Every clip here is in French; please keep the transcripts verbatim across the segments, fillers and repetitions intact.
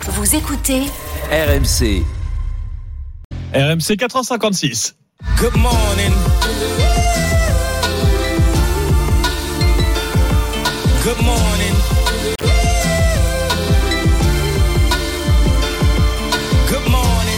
Vous écoutez R M C. R M C quatre heures cinquante-six. Good morning. Good morning. Good morning.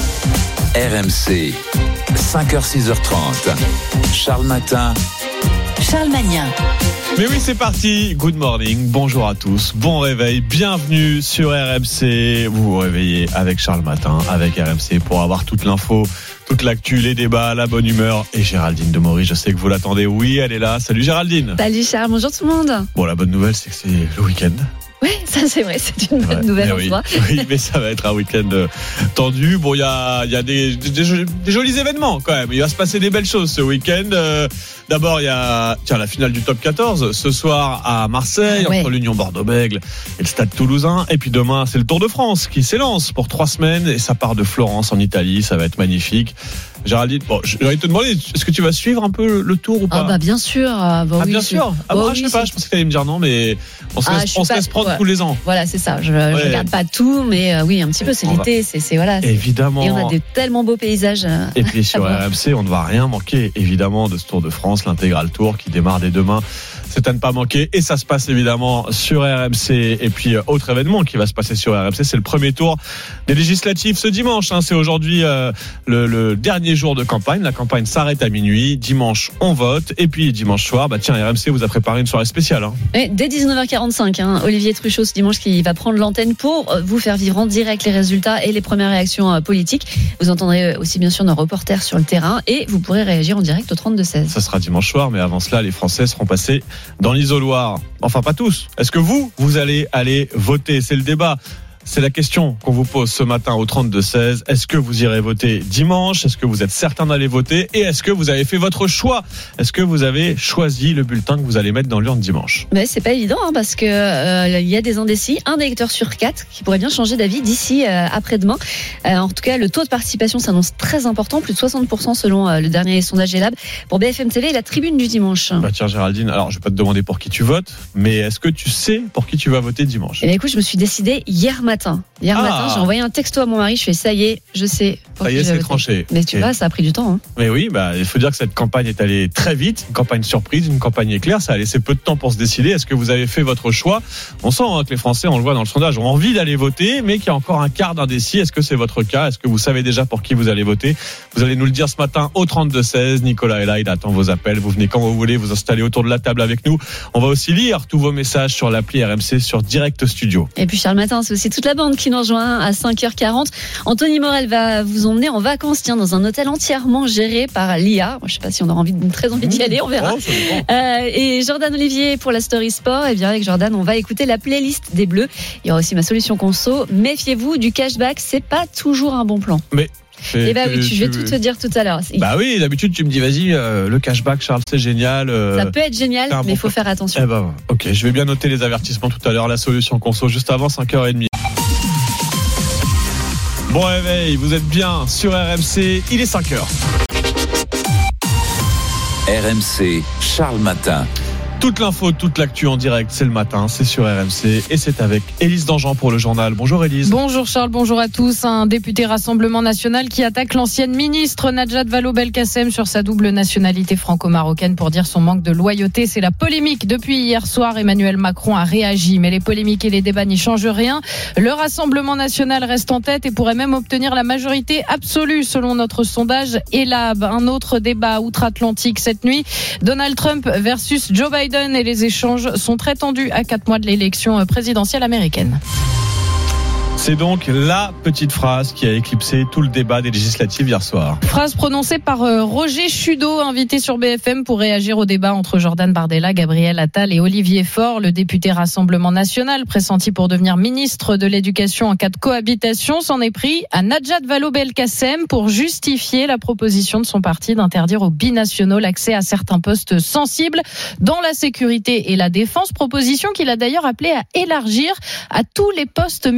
R M C. cinq heures six heures trente. Charles Matin. Charles Magnin. Mais oui, c'est parti. Good morning. Bonjour à tous. Bon réveil. Bienvenue sur R M C. Vous vous réveillez avec Charles Matin, avec R M C pour avoir toute l'info, toute l'actu, les débats, la bonne humeur. Et Géraldine Demory, je sais que vous l'attendez. Oui, elle est là. Salut Géraldine. Salut Charles, bonjour tout le monde. Bon, la bonne nouvelle, c'est que c'est le week-end. Oui, ça c'est vrai, c'est une bonne Ouais, nouvelle en oui, soi. oui, mais ça va être un week-end euh, tendu. Bon, il y a, y a des, des, des jolis événements quand même. Il va se passer des belles choses ce week-end. Euh, d'abord, il y a tiens, la finale du top quatorze ce soir à Marseille, Ah ouais. entre l'Union Bordeaux-Bègles et le Stade Toulousain. Et puis demain, c'est le Tour de France qui s'élance pour trois semaines et ça part de Florence en Italie. Ça va être magnifique. Géraldine, bon, j'ai envie de te demander, est-ce que tu vas suivre un peu le Tour ou pas? Ah bah bien sûr. Ah, bah Ah, oui, bien c'est- sûr. Ah, bah moi, oui, je sais pas, c'est- je pensais que tu allais me dire non, mais on se Ah, laisse, je suis on se pas- laisse prendre ouais. tous les ans. Voilà, c'est ça. Je, je Ouais. regarde pas tout, mais euh, oui, un petit peu. C'est On va- l'été, c'est, c'est voilà. c'est- Évidemment. Et on a des tellement beaux paysages. euh, Et puis sur à voir. R M C, on ne va rien manquer évidemment de ce Tour de France, l'intégral Tour qui démarre dès demain. C'est à ne pas manquer et ça se passe évidemment sur R M C. Et puis euh, autre événement qui va se passer sur R M C, c'est le premier tour des législatives ce dimanche. Hein. C'est aujourd'hui euh, le, le dernier jour de campagne. La campagne s'arrête à minuit. Dimanche, on vote. Et puis dimanche soir, bah tiens, R M C vous a préparé une soirée spéciale. Hein. Et dès dix-neuf heures quarante-cinq, hein, Olivier Truchot ce dimanche qui va prendre l'antenne pour euh, vous faire vivre en direct les résultats et les premières réactions euh, politiques. Vous entendrez aussi bien sûr nos reporters sur le terrain et vous pourrez réagir en direct au trente-deux seize. Ça sera dimanche soir, mais avant cela, les Français seront passés dans l'isoloir. Enfin, pas tous. Est-ce que vous, vous allez aller voter? C'est le débat. C'est la question qu'on vous pose ce matin au trente-deux seize. Est-ce que vous irez voter dimanche? Est-ce que vous êtes certain d'aller voter? Et est-ce que vous avez fait votre choix? Est-ce que vous avez choisi le bulletin que vous allez mettre dans l'urne dimanche? Mais c'est pas évident hein, parce que euh, il y a des indécis, un électeur sur quatre qui pourrait bien changer d'avis d'ici euh, après-demain. Euh, en tout cas, le taux de participation s'annonce très important, plus de soixante pour cent selon euh, le dernier sondage Elab pour B F M T V et la tribune du dimanche. Bah tiens Géraldine, alors je vais pas te demander pour qui tu votes, mais est-ce que tu sais pour qui tu vas voter dimanche? Et bien écoute, je me suis décidée hier matin. Hier Ah. matin, j'ai envoyé un texto à mon mari, je fais ça y est, je sais. pour Ça y qui est, je vais c'est voter. tranché. Mais tu Ok. vois, ça a pris du temps. Hein. Mais oui, bah, il faut dire que cette campagne est allée très vite, une campagne surprise, une campagne éclair, ça a laissé peu de temps pour se décider. Est-ce que vous avez fait votre choix? On sent hein, que les Français, on le voit dans le sondage, ont envie d'aller voter, mais qu'il y a encore un quart d'indécis. Est-ce que c'est votre cas? Est-ce que vous savez déjà pour qui vous allez voter? Vous allez nous le dire ce matin au trente-deux seize. Nicolas est là, il attend vos appels. Vous venez quand vous voulez, vous installez autour de la table avec nous. On va aussi lire tous vos messages sur l'appli R M C sur Direct Studio. Et puis Charles Matin, c'est aussi toute la bande qui nous rejoint à cinq heures quarante. Anthony Morel va vous emmener en vacances, tiens, dans un hôtel entièrement géré par l'I A. Moi, je sais pas si on aura envie, très envie d'y aller, on verra. Oh, ça dépend. Euh, et Jordan Olivier pour la Story Sport. Et bien avec Jordan, on va écouter la playlist des Bleus. Il y aura aussi ma solution conso. Méfiez-vous du cashback, c'est pas toujours un bon plan. Mais Et bah oui, je vais tout te dire tout à l'heure. Bah oui, d'habitude tu me dis vas-y, euh, le cashback Charles, c'est génial. euh, Ça peut être génial, c'est un mais bon il faut plan. faire attention. Eh ben, ok, je vais bien noter les avertissements tout à l'heure. La solution conso juste avant cinq heures trente. Bon réveil, vous êtes bien sur R M C, il est cinq heures. R M C, Charles Matin. Toute l'info, toute l'actu en direct, c'est le matin, c'est sur R M C et c'est avec Élise Dangean pour le journal. Bonjour Élise. Bonjour Charles, bonjour à tous. Un député Rassemblement National qui attaque l'ancienne ministre Najat Vallaud-Belkacem sur sa double nationalité franco-marocaine pour dire son manque de loyauté. C'est la polémique. Depuis hier soir, Emmanuel Macron a réagi. Mais les polémiques et les débats n'y changent rien. Le Rassemblement National reste en tête et pourrait même obtenir la majorité absolue selon notre sondage Elab. Un autre débat outre-Atlantique cette nuit. Donald Trump versus Joe Biden. Et les échanges sont très tendus à quatre mois de l'élection présidentielle américaine. C'est donc la petite phrase qui a éclipsé tout le débat des législatives hier soir. Phrase prononcée par Roger Chudeau, invité sur B F M pour réagir au débat entre Jordan Bardella, Gabriel Attal et Olivier Faure. Le député Rassemblement National, pressenti pour devenir ministre de l'Éducation en cas de cohabitation, s'en est pris à Najat Vallaud-Belkacem pour justifier la proposition de son parti d'interdire aux binationaux l'accès à certains postes sensibles dans la sécurité et la défense. Proposition qu'il a d'ailleurs appelé à élargir à tous les postes ministériels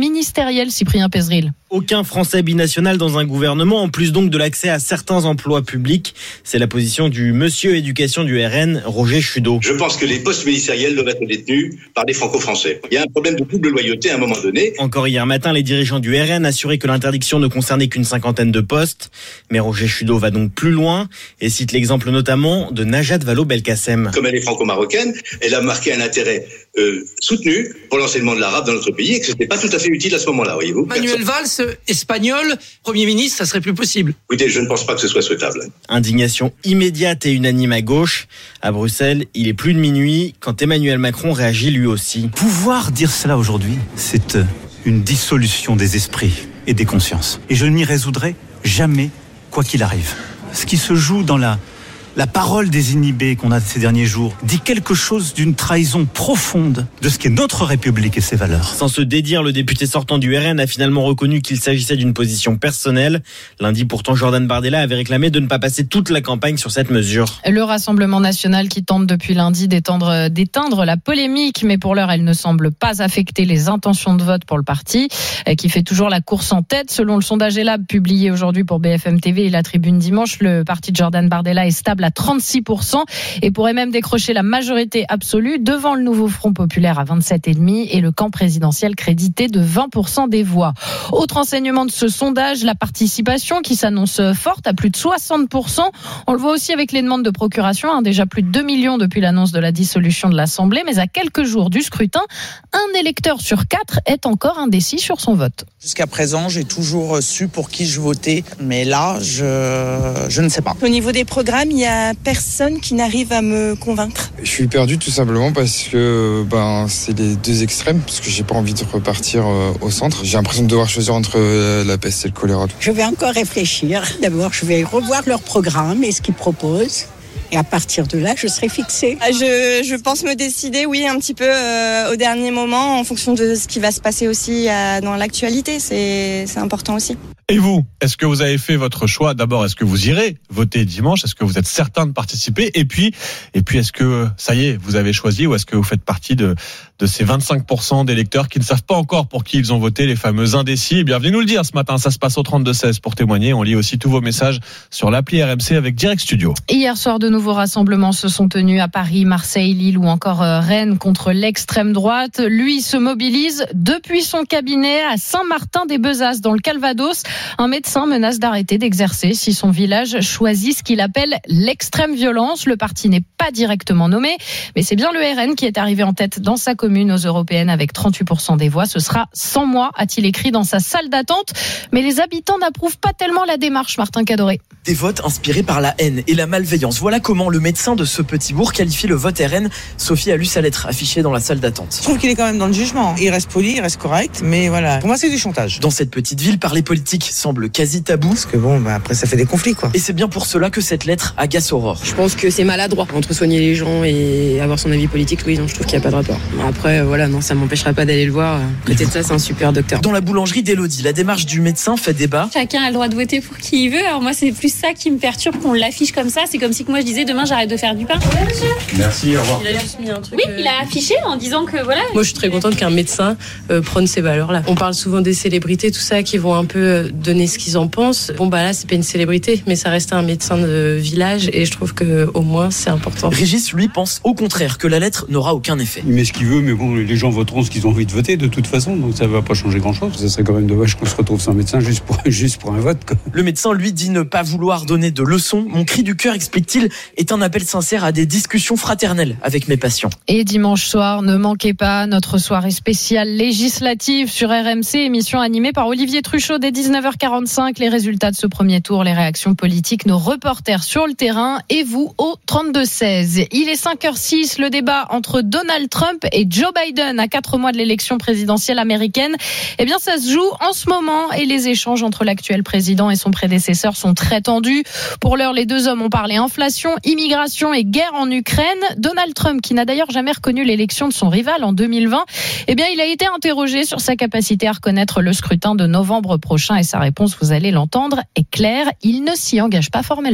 ministériel, Cyprien Pézeril. Aucun Français binational dans un gouvernement, en plus donc de l'accès à certains emplois publics. C'est la position du monsieur éducation du R N, Roger Chudeau. Je pense que les postes ministériels doivent être détenus par des franco-français. Il y a un problème de double loyauté à un moment donné. Encore hier matin, les dirigeants du R N assuraient que l'interdiction ne concernait qu'une cinquantaine de postes. Mais Roger Chudeau va donc plus loin et cite l'exemple notamment de Najat Vallaud-Belkacem. Comme elle est franco-marocaine, elle a marqué un intérêt euh, soutenu pour l'enseignement de l'arabe dans notre pays et que ce n'était pas tout à fait utile à ce moment-là, voyez-vous. Manuel Valls, espagnol, Premier ministre, ça serait plus possible. Écoutez, je ne pense pas que ce soit souhaitable. Indignation immédiate et unanime à gauche. À Bruxelles, il est plus de minuit quand Emmanuel Macron réagit lui aussi. Pouvoir dire cela aujourd'hui, c'est une dissolution des esprits et des consciences. Et je ne m'y résoudrai jamais, quoi qu'il arrive. Ce qui se joue dans la, la parole désinhibée qu'on a ces derniers jours dit quelque chose d'une trahison profonde de ce qu'est notre République et ses valeurs. Sans se dédire, le député sortant du R N a finalement reconnu qu'il s'agissait d'une position personnelle. Lundi, pourtant, Jordan Bardella avait réclamé de ne pas passer toute la campagne sur cette mesure. Le Rassemblement national qui tente depuis lundi d'étendre, d'éteindre la polémique, mais pour l'heure, elle ne semble pas affecter les intentions de vote pour le parti, qui fait toujours la course en tête. Selon le sondage Elab publié aujourd'hui pour B F M T V et la Tribune dimanche, le parti de Jordan Bardella est stable à trente-six pour cent et pourrait même décrocher la majorité absolue devant le nouveau Front populaire à vingt-sept virgule cinq pour cent et le camp présidentiel crédité de vingt pour cent des voix. Autre enseignement de ce sondage, la participation qui s'annonce forte à plus de soixante pour cent. On le voit aussi avec les demandes de procuration, hein, déjà plus de deux millions depuis l'annonce de la dissolution de l'Assemblée, mais à quelques jours du scrutin, un électeur sur quatre est encore indécis sur son vote. Jusqu'à présent, j'ai toujours su pour qui je votais, mais là, je, je ne sais pas. Au niveau des programmes, il n'y a personne qui n'arrive à me convaincre. Je suis perdu tout simplement parce que ben, c'est les deux extrêmes, parce que j'ai pas envie de repartir euh, au centre. J'ai l'impression de devoir choisir entre euh, la peste et le choléra. Je vais encore réfléchir. D'abord, je vais revoir leur programme et ce qu'ils proposent. Et à partir de là, je serai fixée. Je, je pense me décider, oui, un petit peu euh, au dernier moment, en fonction de ce qui va se passer aussi euh, dans l'actualité. C'est, c'est important aussi. Et vous, est-ce que vous avez fait votre choix ? D'abord, est-ce que vous irez voter dimanche ? Est-ce que vous êtes certain de participer ? Et puis, et puis, est-ce que ça y est, vous avez choisi ou est-ce que vous faites partie de de ces vingt-cinq pour cent d'électeurs qui ne savent pas encore pour qui ils ont voté, les fameux indécis ? Bienvenue nous le dire ce matin. Ça se passe au trente-deux seize pour témoigner. On lit aussi tous vos messages sur l'appli R M C avec Direct Studio. Hier soir, de nouveaux rassemblements se sont tenus à Paris, Marseille, Lille ou encore Rennes contre l'extrême droite. Lui se mobilise depuis son cabinet à Saint-Martin-des-Bezas dans le Calvados. Un médecin menace d'arrêter d'exercer si son village choisit ce qu'il appelle l'extrême violence. Le parti n'est pas directement nommé, mais c'est bien le R N qui est arrivé en tête dans sa commune aux européennes avec trente-huit pour cent des voix. Ce sera sans moi, a-t-il écrit dans sa salle d'attente. Mais les habitants n'approuvent pas tellement la démarche, Martin Cadoré. Des votes inspirés par la haine et la malveillance. Voilà comment le médecin de ce petit bourg qualifie le vote R N. Sophie a lu sa lettre affichée dans la salle d'attente. Je trouve qu'il est quand même dans le jugement. Il reste poli, il reste correct, mais voilà. Pour moi, c'est du chantage. Dans cette petite ville, parler politique semble quasi tabou. Parce que bon, bah après, ça fait des conflits, quoi. Et c'est bien pour cela que cette lettre agace Aurore. Je pense que c'est maladroit entre soigner les gens et avoir son avis politique. Oui, non, je trouve qu'il n'y a pas de rapport. Après, voilà, non, ça m'empêchera pas d'aller le voir. Côté de ça, c'est un super docteur. Dans la boulangerie d'Élodie, la démarche du médecin fait débat. Chacun a le droit de voter pour qui il veut. Alors moi, c'est plus ça qui me perturbe qu'on l'affiche comme ça. C'est comme si que moi je disais demain j'arrête de faire du pain. Ouais, monsieur. Merci, au revoir. Il a juste mis un truc. Oui, il a affiché en disant que voilà. Moi, je suis très contente qu'un médecin euh, prône ces valeurs-là. On parle souvent des célébrités, tout ça, qui vont un peu donner ce qu'ils en pensent. Bon, bah là, c'est pas une célébrité, mais ça reste un médecin de village et je trouve que au moins c'est important. Régis, lui, pense au contraire que la lettre n'aura aucun effet. Il met ce qu'il veut, mais bon, les gens voteront ce qu'ils ont envie de voter de toute façon, donc ça va pas changer grand-chose. Ça serait quand même dommage qu'on se retrouve sans médecin juste pour, juste pour un vote, quoi. Le médecin, lui, dit ne pas vouloir donner de leçons. Mon cri du cœur, explique-t-il, est un appel sincère à des discussions fraternelles avec mes patients. Et dimanche soir, ne manquez pas notre soirée spéciale législative sur R M C, émission animée par Olivier Truchot dès dix-neuf heures quarante-cinq. Les résultats de ce premier tour, les réactions politiques, nos reporters sur le terrain et vous au trente-deux seize. Il est cinq heures six, le débat entre Donald Trump et Joe Biden à quatre mois de l'élection présidentielle américaine. Eh bien, ça se joue en ce moment et les échanges entre l'actuel président et son prédécesseur sont très tendus. Pour l'heure, les deux hommes ont parlé inflation, immigration et guerre en Ukraine. Donald Trump, qui n'a d'ailleurs jamais reconnu l'élection de son rival en deux mille vingt, eh bien, il a été interrogé sur sa capacité à reconnaître le scrutin de novembre prochain et sa réponse, vous allez l'entendre, est claire. Il ne s'y engage pas formellement.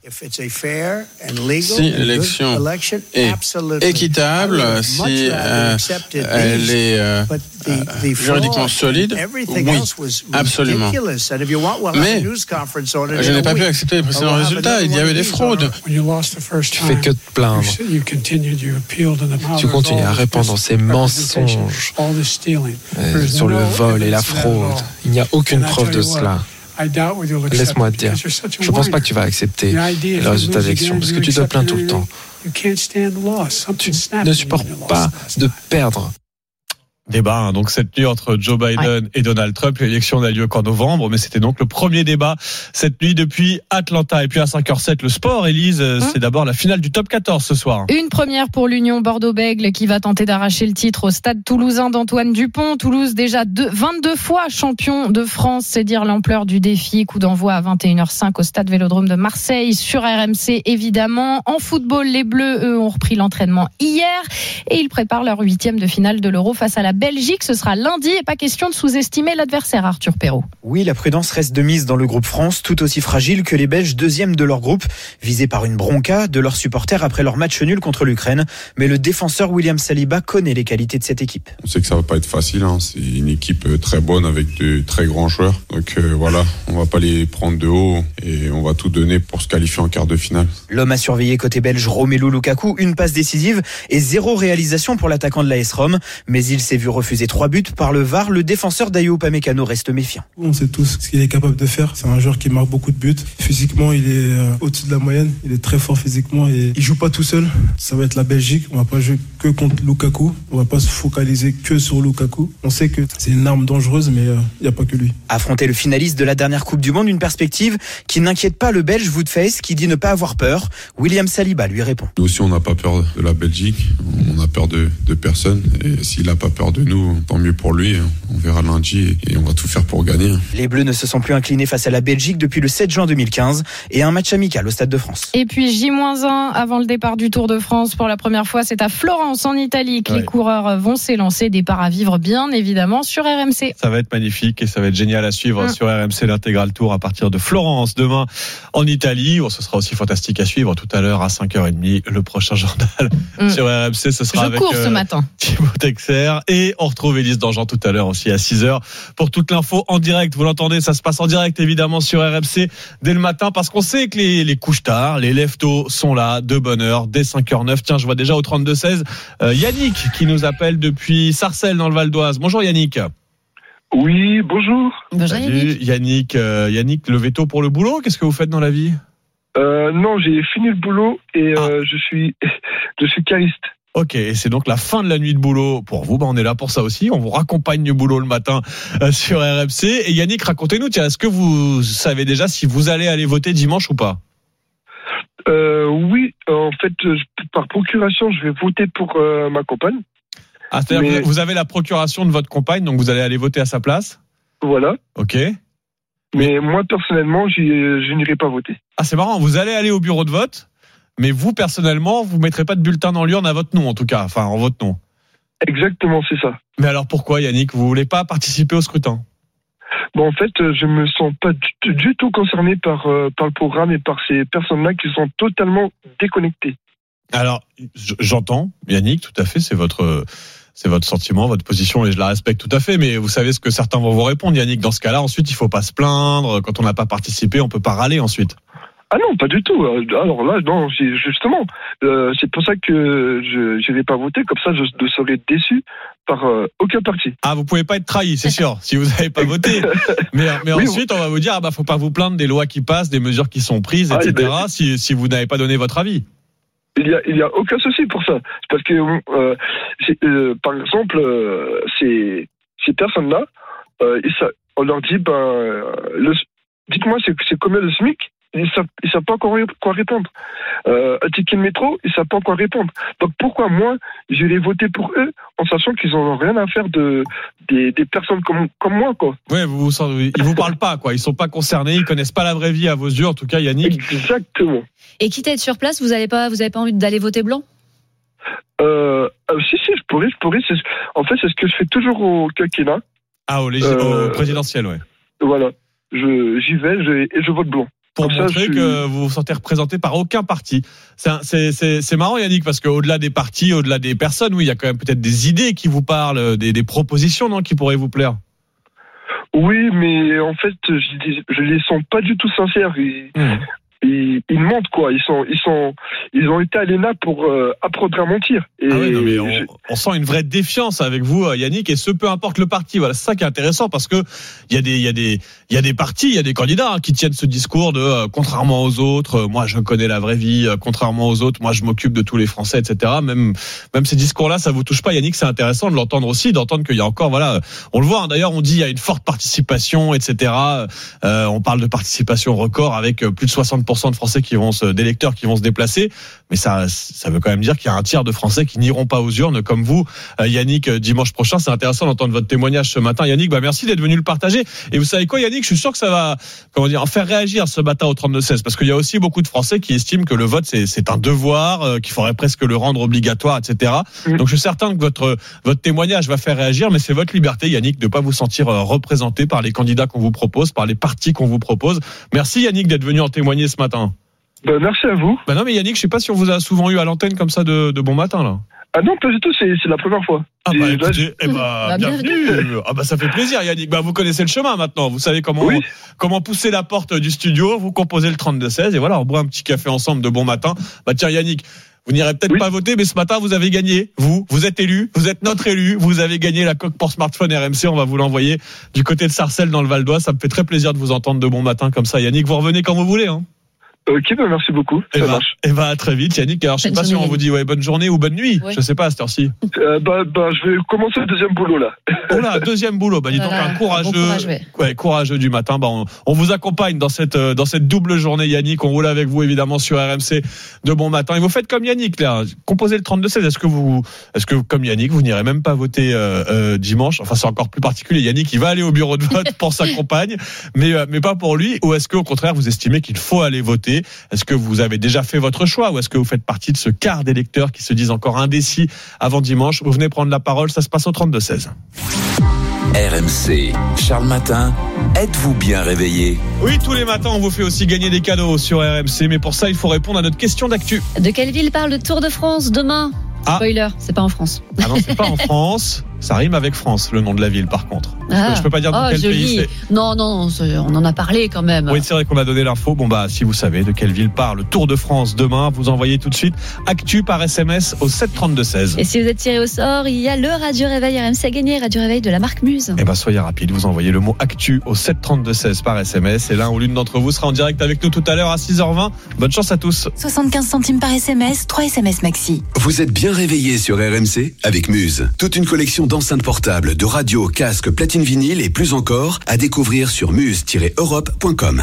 Si l'élection est équitable, si euh, elle est euh, euh, juridiquement solide, oui, absolument. Mais je n'ai pas pu accepter les précédents résultats. Il y avait des fraudes. Tu fais que te plaindre. Tu continues à répandre ces mensonges euh, sur le vol et la fraude. Il n'y a aucune preuve de cela. Laisse-moi te dire, je ne pense pas que tu vas accepter le résultat de l'élection parce que tu te plains tout le temps. Tu ne supportes pas de perdre. Débat hein, donc cette nuit entre Joe Biden ouais. et Donald Trump. L'élection n'a lieu qu'en novembre, mais c'était donc le premier débat cette nuit depuis Atlanta. Et puis à cinq heures sept, le sport, Élise, mmh. c'est d'abord la finale du top quatorze ce soir. Une première pour l'Union Bordeaux-Bègles qui va tenter d'arracher le titre au stade toulousain d'Antoine Dupont. Toulouse déjà deux, vingt-deux fois champion de France, c'est dire l'ampleur du défi. Coup d'envoi à vingt et une heures cinq au stade Vélodrome de Marseille sur R M C évidemment. En football, les Bleus, eux, ont repris l'entraînement hier et ils préparent leur huitième de finale de l'Euro face à la Belgique. Ce sera lundi et pas question de sous-estimer l'adversaire, Arthur Perrault. Oui, la prudence reste de mise dans le groupe France, tout aussi fragile que les Belges, deuxième de leur groupe, visés par une bronca de leurs supporters après leur match nul contre l'Ukraine. Mais le défenseur William Saliba connaît les qualités de cette équipe. On sait que ça va pas être facile, hein. C'est une équipe très bonne avec de très grands joueurs. Donc euh, voilà, on va pas les prendre de haut et on va tout donner pour se qualifier en quart de finale. L'homme à surveiller côté belge, Romelu Lukaku, une passe décisive et zéro réalisation pour l'attaquant de l'A S Rome. Mais il s'est vu refuser trois buts par le V A R. Le défenseur d'Ayo Upamecano reste méfiant. On sait tous ce qu'il est capable de faire. C'est un joueur qui marque beaucoup de buts. Physiquement, il est euh, au-dessus de la moyenne. Il est très fort physiquement et il joue pas tout seul. Ça va être la Belgique. On va pas jouer que contre Lukaku. On va pas se focaliser que sur Lukaku. On sait que c'est une arme dangereuse, mais il euh, n'y a pas que lui. Affronter le finaliste de la dernière Coupe du Monde, une perspective qui n'inquiète pas le Belge Woodface, qui dit ne pas avoir peur. William Saliba lui répond. Nous aussi, on n'a pas peur de la Belgique. On a peur de, de personne. Et s'il n'a pas peur de nous, tant mieux pour lui. On verra lundi et on va tout faire pour gagner. Les Bleus ne se sont plus inclinés face à la Belgique depuis le sept juin deux mille quinze et un match amical au Stade de France. Et puis J moins un avant le départ du Tour de France. Pour la première fois, c'est à Florence en Italie que ouais. les coureurs vont s'élancer. Départ à vivre bien évidemment sur R M C. Ça va être magnifique et ça va être génial à suivre mmh. sur R M C, l'intégral Tour à partir de Florence demain en Italie. Bon, ce sera aussi fantastique à suivre tout à l'heure à cinq heures trente. Le prochain journal mmh. sur R M C, ce sera Je avec cours ce euh, matin. Thibaut Texer et on retrouve Élise Dangean tout à l'heure aussi à six heures pour toute l'info en direct. Vous l'entendez, ça se passe en direct évidemment sur R M C dès le matin parce qu'on sait que les, les couches tard, les leftos sont là de bonne heure dès cinq heures neuf. Tiens, je vois déjà au trente-deux seize euh, Yannick qui nous appelle depuis Sarcelles dans le Val d'Oise. Bonjour Yannick. Oui, bonjour. Bonjour Salut, Yannick. Yannick, euh, Yannick, le veto pour le boulot, qu'est-ce que vous faites dans la vie? euh, Non, j'ai fini le boulot et ah. euh, je suis je suis cariste. Ok, et c'est donc la fin de la nuit de boulot pour vous. Ben on est là pour ça aussi. On vous raccompagne du boulot le matin euh, sur R M C. Et Yannick, racontez-nous, tiens, est-ce que vous savez déjà si vous allez aller voter dimanche ou pas? euh, Oui, en fait, par procuration, je vais voter pour euh, ma compagne. Ah, c'est-à-dire Mais... que vous avez la procuration de votre compagne, donc vous allez aller voter à sa place? Voilà. Ok. Mais moi, personnellement, j'y, je n'irai pas voter. Ah, c'est marrant. Vous allez aller au bureau de vote, mais vous, personnellement, vous ne mettrez pas de bulletin dans l'urne à votre nom, en tout cas. Enfin, en votre nom. Exactement, c'est ça. Mais alors, pourquoi, Yannick? Vous ne voulez pas participer au scrutin? Bon, en fait, je me sens pas du, du tout concerné par, euh, par le programme et par ces personnes-là qui sont totalement déconnectées. Alors, j'entends, Yannick, tout à fait, c'est votre... C'est votre sentiment, votre position, et je la respecte tout à fait. Mais vous savez ce que certains vont vous répondre, Yannick. Dans ce cas-là, ensuite, il faut pas se plaindre. Quand on n'a pas participé, on peut pas râler ensuite. Ah non, pas du tout. Alors là, non, justement, euh, c'est pour ça que je n'irai pas voter. Comme ça, je ne serai déçu par euh, aucun parti. Ah, vous pouvez pas être trahi, c'est sûr, si vous n'avez pas voté. Mais, mais oui, ensuite, on va vous dire, ah bah, faut pas vous plaindre des lois qui passent, des mesures qui sont prises, et cetera. Ah, ben, si, si vous n'avez pas donné votre avis. Il y a, il y a aucun souci pour ça. Parce que, euh, euh, par exemple, euh, ces, ces personnes-là, euh, ça, on leur dit, ben, le, dites-moi, c'est, c'est combien le SMIC? Ils savent, ils savent pas quoi, quoi répondre. Euh, un ticket de métro, ils savent pas quoi répondre. Donc pourquoi moi, j'irai voter pour eux en sachant qu'ils n'ont rien à faire de des, des personnes comme comme moi, quoi. Ouais, vous, ils vous parlent pas, quoi. Ils sont pas concernés, ils connaissent pas la vraie vie à vos yeux, en tout cas, Yannick. Exactement. Et quitte à être sur place, vous avez pas, vous avez pas envie d'aller voter blanc? Euh, euh, si si, je pourrais, je pourrais. C'est, en fait, c'est ce que je fais toujours au quinquennat. Ah, au, lég- euh, au présidentiel, ouais. Voilà. Je j'y vais, je, et je vote blanc. pour Comme montrer ça, je... que vous vous sentez représenté par aucun parti. C'est, un, c'est, c'est, c'est marrant, Yannick, parce qu'au-delà des partis, au-delà des personnes, oui, il y a quand même peut-être des idées qui vous parlent, des, des propositions, non, qui pourraient vous plaire. Oui, mais en fait, je, je les sens pas du tout sincères. Ils, mmh. ils, ils mentent, quoi. Ils sont, ils sont, ils ont été allés là pour euh, apprendre à mentir. Et ah oui, non, mais on, je... on sent une vraie défiance avec vous, Yannick, et ce peu importe le parti. Voilà, c'est ça qui est intéressant, parce que il y a des, il y a des, il y a des partis, il y a des candidats hein, qui tiennent ce discours de euh, contrairement aux autres, euh, moi je connais la vraie vie, euh, contrairement aux autres, moi je m'occupe de tous les Français, et cetera. Même, même ces discours-là, ça vous touche pas, Yannick. C'est intéressant de l'entendre aussi, d'entendre qu'il y a encore, voilà, on le voit. Hein, d'ailleurs, on dit il y a une forte participation, et cetera. Euh, on parle de participation record avec plus de soixante pour cent de Français qui vont se, d'électeurs qui vont se déplacer. Mais ça, ça veut quand même dire qu'il y a un tiers de Français qui n'iront pas aux urnes, comme vous, euh, Yannick, dimanche prochain. C'est intéressant d'entendre votre témoignage ce matin, Yannick. Bah merci d'être venu le partager. Et vous savez quoi, Yannick, je suis sûr que ça va, comment dire, en faire réagir ce matin au trente-deux seize, parce qu'il y a aussi beaucoup de Français qui estiment que le vote c'est, c'est un devoir, euh, qu'il faudrait presque le rendre obligatoire, et cetera. Mmh. Donc je suis certain que votre votre témoignage va faire réagir, mais c'est votre liberté, Yannick, de pas vous sentir euh, représenté par les candidats qu'on vous propose, par les partis qu'on vous propose. Merci, Yannick, d'être venu en témoigner ce matin. Ben, merci à vous. Ben non, mais Yannick, je sais pas si on vous a souvent eu à l'antenne comme ça de, de bon matin, là. Ah non, pas du tout, c'est, c'est la première fois. Ah bah écoutez, eh bah, bah, bienvenue. bienvenue. Ah bah ça fait plaisir, Yannick. Bah vous connaissez le chemin maintenant. Vous savez comment oui. comment pousser la porte du studio. Vous composez le trente-deux seize et voilà, on boit un petit café ensemble de bon matin. Bah tiens, Yannick, vous n'irez peut-être oui. pas voter, mais ce matin vous avez gagné. Vous, vous êtes élu. Vous êtes notre élu. Vous avez gagné la coque pour smartphone R M C. On va vous l'envoyer du côté de Sarcelles dans le Val d'Oise. Ça me fait très plaisir de vous entendre de bon matin comme ça, Yannick. Vous revenez quand vous voulez, hein. Ok, ben merci beaucoup. Et ça bah, marche. Et bah, à très vite, Yannick. Alors, je sais bonne pas journée. si on vous dit ouais, bonne journée ou bonne nuit. Ouais. Je sais pas à cette heure-ci. Euh, bah, bah, je vais commencer le deuxième boulot, là. Oh là, deuxième boulot. Bah, dis donc, voilà, un courageux, bon courage, ouais. ouais, courageux du matin. Bah, on, on vous accompagne dans cette, dans cette double journée, Yannick. On roule avec vous, évidemment, sur R M C de bon matin. Et vous faites comme Yannick, là. Composez le trente-deux seize. Est-ce que vous, est-ce que, comme Yannick, vous n'irez même pas voter, euh, euh, dimanche? Enfin, c'est encore plus particulier. Yannick, il va aller au bureau de vote pour sa compagne, mais, euh, mais pas pour lui. Ou est-ce que, au contraire, vous estimez qu'il faut aller voter? Est-ce que vous Vous avez déjà fait votre choix ou est-ce que vous faites partie de ce quart d'électeurs qui se disent encore indécis avant dimanche? Vous venez prendre la parole, ça se passe au trente-deux seize. R M C, Charles Matin, êtes-vous bien réveillé? Oui, tous les matins, on vous fait aussi gagner des cadeaux sur R M C, mais pour ça, il faut répondre à notre question d'actu. De quelle ville parle le Tour de France demain? Ah. Spoiler, c'est pas en France. Ah non, c'est pas en France. Ça rime avec France, le nom de la ville, par contre. Ah. Je peux pas dire dans oh, quel joli. pays c'est. Non, non, on en a parlé quand même. Oui, c'est vrai qu'on a donné l'info. Bon, bah, si vous savez de quelle ville parle le Tour de France demain, vous envoyez tout de suite actu par S M S au sept trente-deux seize. Et si vous êtes tiré au sort, il y a le Radio Réveil R M C à gagner, Radio Réveil de la marque Muse. Eh ben, soyez rapide, vous envoyez le mot actu au sept trente-deux seize par S M S et l'un ou l'une d'entre vous sera en direct avec nous tout à l'heure à six heures vingt. Bonne chance à tous. soixante-quinze centimes par S M S, trois S M S maxi. Vous êtes bien réveillés sur R M C avec Muse. Toute une collection d'enceintes portables, de radios, casques, platines vinyles et plus encore à découvrir sur muse tiret europe point com.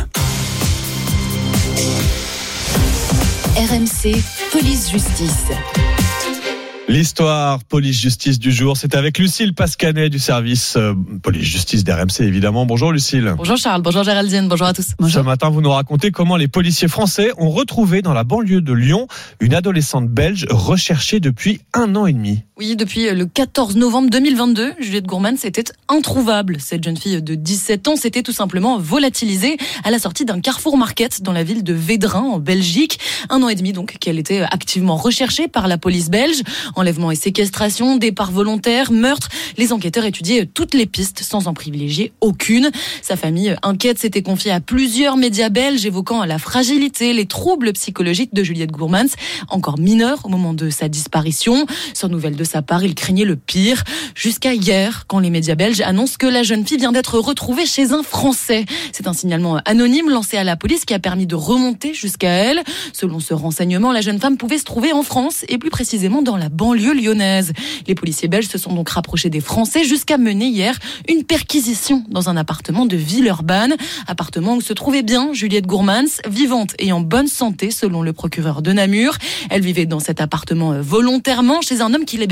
R M C, police justice. L'histoire police-justice du jour, c'est avec Lucille Pascanet du service euh, police-justice d'R M C, évidemment. Bonjour Lucille. Bonjour Charles, bonjour Géraldine, bonjour à tous. Bonjour. Ce matin, vous nous racontez comment les policiers français ont retrouvé dans la banlieue de Lyon une adolescente belge recherchée depuis un an et demi. Oui, depuis le quatorze novembre deux mille vingt-deux, Juliette Gourmans était introuvable. Cette jeune fille de dix-sept ans s'était tout simplement volatilisée à la sortie d'un Carrefour Market dans la ville de Védrin, en Belgique. Un an et demi donc qu'elle était activement recherchée par la police belge. Enlèvement et séquestration, départ volontaire, meurtre. Les enquêteurs étudiaient toutes les pistes sans en privilégier aucune. Sa famille inquiète s'était confiée à plusieurs médias belges évoquant la fragilité, les troubles psychologiques de Juliette Gourmans, encore mineure au moment de sa disparition. Sans nouvelles de sa part, il craignait le pire. Jusqu'à hier, quand les médias belges annoncent que la jeune fille vient d'être retrouvée chez un Français. C'est un signalement anonyme lancé à la police qui a permis de remonter jusqu'à elle. Selon ce renseignement, la jeune femme pouvait se trouver en France et plus précisément dans la banlieue lyonnaise. Les policiers belges se sont donc rapprochés des Français jusqu'à mener hier une perquisition dans un appartement de Villeurbanne. Appartement où se trouvait bien Juliette Gourmans, vivante et en bonne santé selon le procureur de Namur. Elle vivait dans cet appartement volontairement chez un homme qui l'hébergeait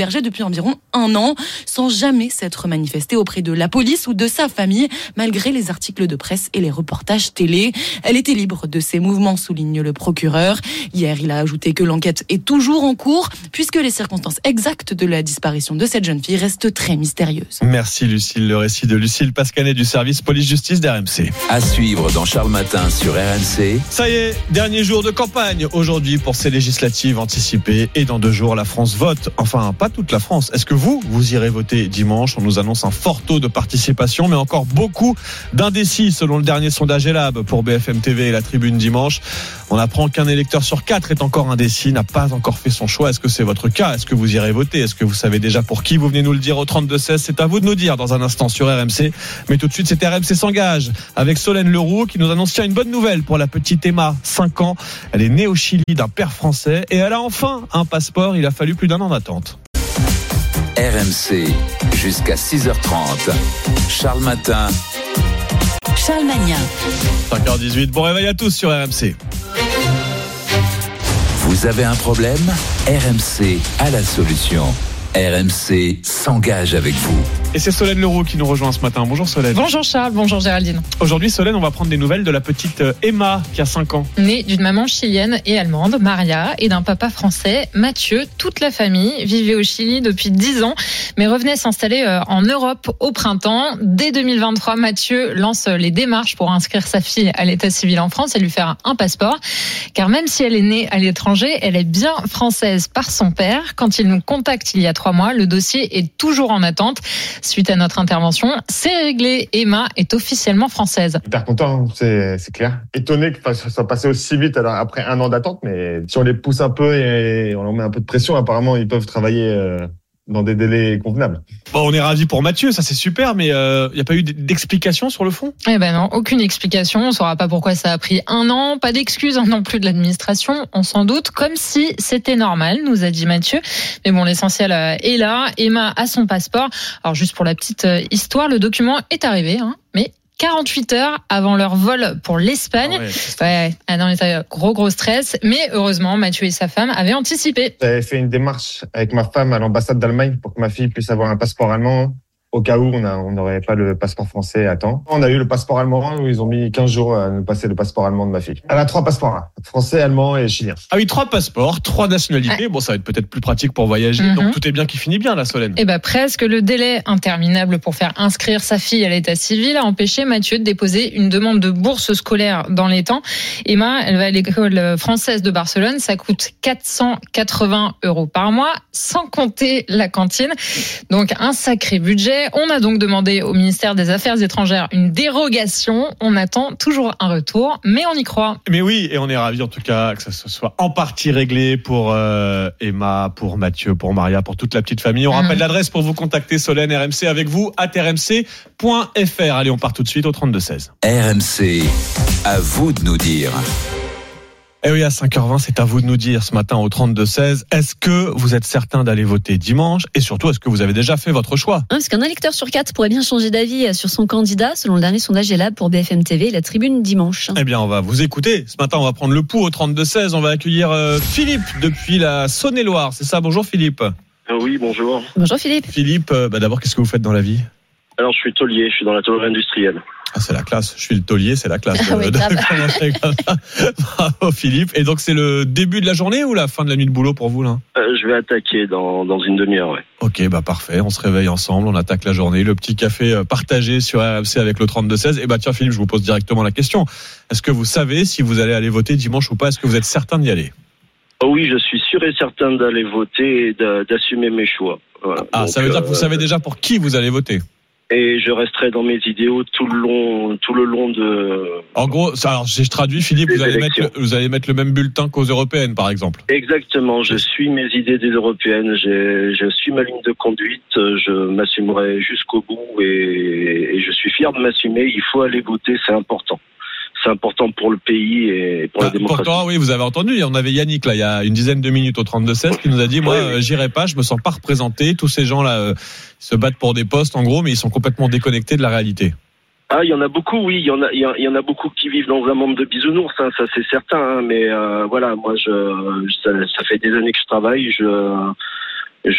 hébergée depuis environ un an, sans jamais s'être manifestée auprès de la police ou de sa famille, malgré les articles de presse et les reportages télé. Elle était libre de ses mouvements, souligne le procureur. Hier, il a ajouté que l'enquête est toujours en cours, puisque les circonstances exactes de la disparition de cette jeune fille restent très mystérieuses. Merci Lucille, le récit de Lucille Pascanet du service police-justice d'R M C. À suivre dans Charles Matin sur R M C. Ça y est, dernier jour de campagne aujourd'hui pour ces législatives anticipées, et dans deux jours la France vote. Enfin, pas toute la France. Est-ce que vous, vous irez voter dimanche? On nous annonce un fort taux de participation, mais encore beaucoup d'indécis selon le dernier sondage Elab pour B F M T V et la Tribune dimanche. On apprend qu'un électeur sur quatre est encore indécis, n'a pas encore fait son choix. Est-ce que c'est votre cas? Est-ce que vous irez voter? Est-ce que vous savez déjà pour qui? Vous venez nous le dire au trente-deux seize. C'est à vous de nous dire dans un instant sur R M C. Mais tout de suite, c'est R M C s'engage avec Solène Leroux qui nous annonce tiens, une bonne nouvelle pour la petite Emma, cinq ans. Elle est née au Chili d'un père français et elle a enfin un passeport. Il a fallu plus d'un an d'attente. R M C jusqu'à six heures trente. Charles Matin. Charles Magnin. cinq heures dix-huit. Bon réveil à tous sur R M C. Vous avez un problème? R M C a la solution. R M C s'engage avec vous. Et c'est Solène Leroux qui nous rejoint ce matin. Bonjour Solène. Bonjour Charles, bonjour Géraldine. Aujourd'hui Solène, on va prendre des nouvelles de la petite Emma qui a cinq ans. Née d'une maman chilienne et allemande, Maria, et d'un papa français, Mathieu. Toute la famille vivait au Chili depuis dix ans, mais revenait s'installer en Europe au printemps. Dès deux mille vingt-trois, Mathieu lance les démarches pour inscrire sa fille à l'état civil en France et lui faire un passeport. Car même si elle est née à l'étranger, elle est bien française par son père. Quand il nous contacte il y a trois mois, le dossier est toujours en attente. Suite à notre intervention, c'est réglé. Emma est officiellement française. Hyper content, c'est, c'est clair. Étonné que ça soit passé aussi vite alors après un an d'attente, mais si on les pousse un peu et on leur met un peu de pression, apparemment ils peuvent travailler euh, dans des délais convenables. Bon, on est ravis pour Mathieu, ça c'est super, mais il euh, n'y a pas eu d'explication sur le fond? Eh ben non, aucune explication. On ne saura pas pourquoi ça a pris un an. Pas d'excuses non plus de l'administration, on s'en doute, comme si c'était normal, nous a dit Mathieu. Mais bon, l'essentiel est là. Emma a son passeport. Alors juste pour la petite histoire, le document est arrivé, hein, mais quarante-huit heures avant leur vol pour l'Espagne. Ah ouais, ouais, dans l'état gros gros stress, mais heureusement Mathieu et sa femme avaient anticipé. J'avais fait une démarche avec ma femme à l'ambassade d'Allemagne pour que ma fille puisse avoir un passeport allemand au cas où on n'aurait pas le passeport français à temps. On a eu le passeport allemand où ils ont mis quinze jours à nous passer le passeport allemand de ma fille. Elle a trois passeports, hein, français, allemand et chilien. Ah oui, trois passeports, trois nationalités. Ouais. Bon, ça va être peut-être plus pratique pour voyager. Mm-hmm. Donc tout est bien qui finit bien, la Solène. Eh ben presque. Le délai interminable pour faire inscrire sa fille à l'état civil a empêché Mathieu de déposer une demande de bourse scolaire dans les temps. Emma, elle va à l'école française de Barcelone. Ça coûte quatre cent quatre-vingts euros par mois, sans compter la cantine. Donc un sacré budget. On a donc demandé au ministère des Affaires étrangères une dérogation. On attend toujours un retour, mais on y croit. Mais oui, et on est ravis en tout cas que ça se soit en partie réglé pour euh, Emma, pour Mathieu, pour Maria, pour toute la petite famille. On mmh. rappelle l'adresse pour vous contacter, Solène, R M C avec vous, at r m c point f r. Allez, on part tout de suite au trente-deux seize. R M C, à vous de nous dire. Eh oui, à cinq heures vingt, c'est à vous de nous dire ce matin au trente-deux seize. Est-ce que vous êtes certain d'aller voter dimanche? Et surtout, est-ce que vous avez déjà fait votre choix? Parce qu'un électeur sur quatre pourrait bien changer d'avis sur son candidat, selon le dernier sondage Elab pour B F M T V et la Tribune dimanche. Eh bien, on va vous écouter. Ce matin, on va prendre le pouls au trente-deux seize. On va accueillir Philippe depuis la Saône-et-Loire. C'est ça? Bonjour Philippe. Oui, bonjour. Bonjour Philippe. Philippe, bah d'abord, qu'est-ce que vous faites dans la vie? Alors, je suis taulier, je suis dans la tôlerie industrielle. Ah, c'est la classe. Je suis le taulier, c'est la classe. Ah oui, de, de commencer comme ça. Bravo Philippe. Et donc c'est le début de la journée ou la fin de la nuit de boulot pour vous là? euh, Je vais attaquer dans, dans une demi-heure, ouais. Ok, bah parfait. On se réveille ensemble, on attaque la journée. Le petit café partagé sur R M C avec le trente-deux seize. Et bah tiens Philippe, je vous pose directement la question. Est-ce que vous savez si vous allez aller voter dimanche ou pas? Est-ce que vous êtes certain d'y aller? Oh oui, je suis sûr et certain d'aller voter et d'assumer mes choix. Voilà. Ah, donc, ça veut dire que vous euh... savez déjà pour qui vous allez voter? Et je resterai dans mes idéaux tout le long, tout le long de. En gros, alors si je traduis, Philippe, vous allez mettre, le, vous allez mettre le même bulletin qu'aux européennes, par exemple. Exactement. Je suis mes idées des européennes. J'ai, je suis ma ligne de conduite. Je m'assumerai jusqu'au bout et, et je suis fier de m'assumer. Il faut aller voter, c'est important. C'est important pour le pays et pour bah, la démocratie. Pourtant, oui, vous avez entendu, on avait Yannick là il y a une dizaine de minutes au trente-deux seize qui nous a dit moi oui, oui. Euh, j'irai pas, je me sens pas représenté, tous ces gens là euh, se battent pour des postes en gros mais ils sont complètement déconnectés de la réalité. Ah, il y en a beaucoup, oui, il y en a, il y en a beaucoup qui vivent dans un monde de bisounours, hein, ça c'est certain, hein, mais euh, voilà, moi je, ça, ça fait des années que je travaille, je je,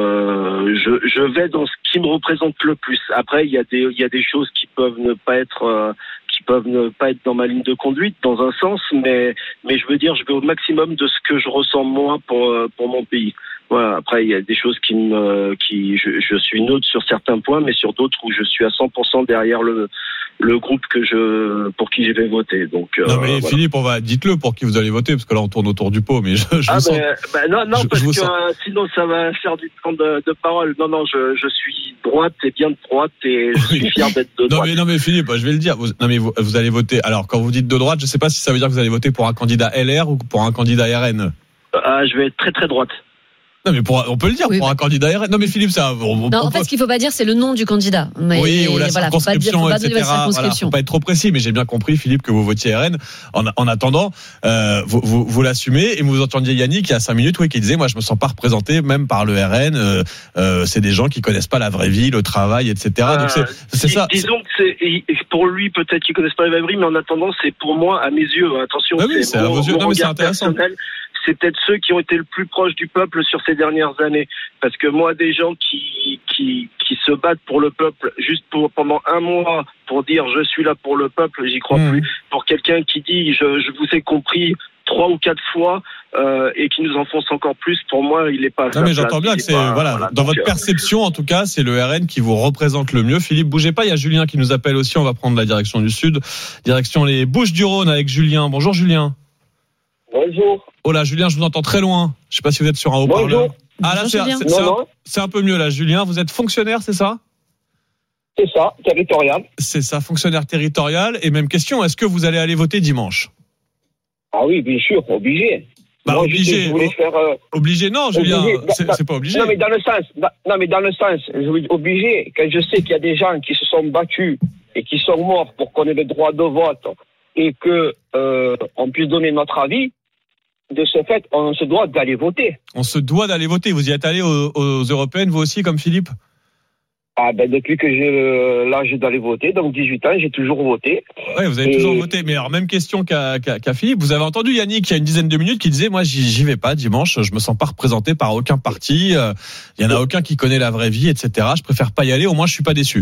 je, je vais dans ce qui me représente le plus. Après, il y a des, il y a des choses qui peuvent ne pas être, euh, qui peuvent ne pas être dans ma ligne de conduite, dans un sens, mais, mais je veux dire, je vais au maximum de ce que je ressens moi pour, pour mon pays. Voilà. Après, il y a des choses qui me, qui, je, je suis neutre sur certains points, mais sur d'autres où je suis à cent pour cent derrière le, le groupe que je, pour qui je vais voter. Donc, euh, non, mais voilà. Philippe, on va, dites-le pour qui vous allez voter, parce que là, on tourne autour du pot, mais je, je ah, vous sens. Ben, ben non, non, je, parce je que sens... euh, sinon, ça va faire du temps de, de parole. Non, non, je, je suis droite et bien de droite et je suis fier d'être de droite. Non, mais, non, mais Philippe, je vais le dire. Vous, non, mais vous, vous allez voter. Alors, quand vous dites de droite, je sais pas si ça veut dire que vous allez voter pour un candidat L R ou pour un candidat R N. Ah, je vais être très, très droite. Non, mais pour, on peut le dire, oui, pour bah... un candidat R N. Non, mais Philippe, ça. On, non, on en peut... fait, ce qu'il faut pas dire, c'est le nom du candidat. Mais oui, ou la voilà, circonscription, faut pas dire, faut pas et cetera. Voilà, faut pas être trop précis, mais j'ai bien compris, Philippe, que vous votiez R N. En, en attendant, euh, vous, vous, vous l'assumez et vous entendiez Yannick il y a cinq minutes, oui, qui disait, moi, je me sens pas représenté, même par le R N. Euh, euh, c'est des gens qui connaissent pas la vraie vie, le travail, et cetera. Euh, Donc c'est, c'est dis, ça. Disons que c'est pour lui, peut-être qu'ils connaissent pas la vraie vie, mais en attendant, c'est pour moi, à mes yeux. Attention, ah oui, c'est, c'est mon, à vos yeux. Non, mais c'est intéressant. Personnel. C'est peut-être ceux qui ont été le plus proches du peuple sur ces dernières années. Parce que moi, des gens qui, qui, qui se battent pour le peuple juste pour, pendant un mois pour dire je suis là pour le peuple, j'y crois mmh. plus. Pour quelqu'un qui dit je, je vous ai compris trois ou quatre fois euh, et qui nous enfonce encore plus, pour moi, il n'est pas. Non, mais j'entends bien que c'est pas, voilà, voilà. Dans votre perception, en tout cas, c'est le R N qui vous représente le mieux. Philippe, bougez pas. Il y a Julien qui nous appelle aussi. On va prendre la direction du sud, direction les Bouches-du-Rhône avec Julien. Bonjour Julien. Bonjour. Oh là, Julien, je vous entends très loin. Je sais pas si vous êtes sur un haut-parleur. Ah là, c'est, c'est, c'est, un, c'est un peu mieux là, Julien. Vous êtes fonctionnaire, c'est ça ? C'est ça, territorial. C'est ça, fonctionnaire territorial. Et même question, est-ce que vous allez aller voter dimanche ? Ah oui, bien sûr, obligé. Bah, Moi, obligé. Je voulais faire, euh, obligé, non, Julien, obligé. C'est, c'est pas obligé. Non, mais dans le sens, non, mais dans le sens, je veux dire, obligé. Quand je sais qu'il y a des gens qui se sont battus et qui sont morts pour qu'on ait le droit de vote et que euh, on puisse donner notre avis. De ce fait, on se doit d'aller voter. On se doit d'aller voter. Vous y êtes allé aux, aux européennes, vous aussi, comme Philippe ? Ah ben depuis que j'ai l'âge d'aller voter, donc dix-huit ans, j'ai toujours voté. Oui, vous avez et... toujours voté. Mais alors, même question qu'à, qu'à, qu'à Philippe. Vous avez entendu Yannick, il y a une dizaine de minutes, qui disait, moi, j'y, j'y vais pas dimanche, je me sens pas représenté par aucun parti, il euh, y en a aucun qui connaît la vraie vie, et cetera. Je préfère pas y aller, au moins je suis pas déçu.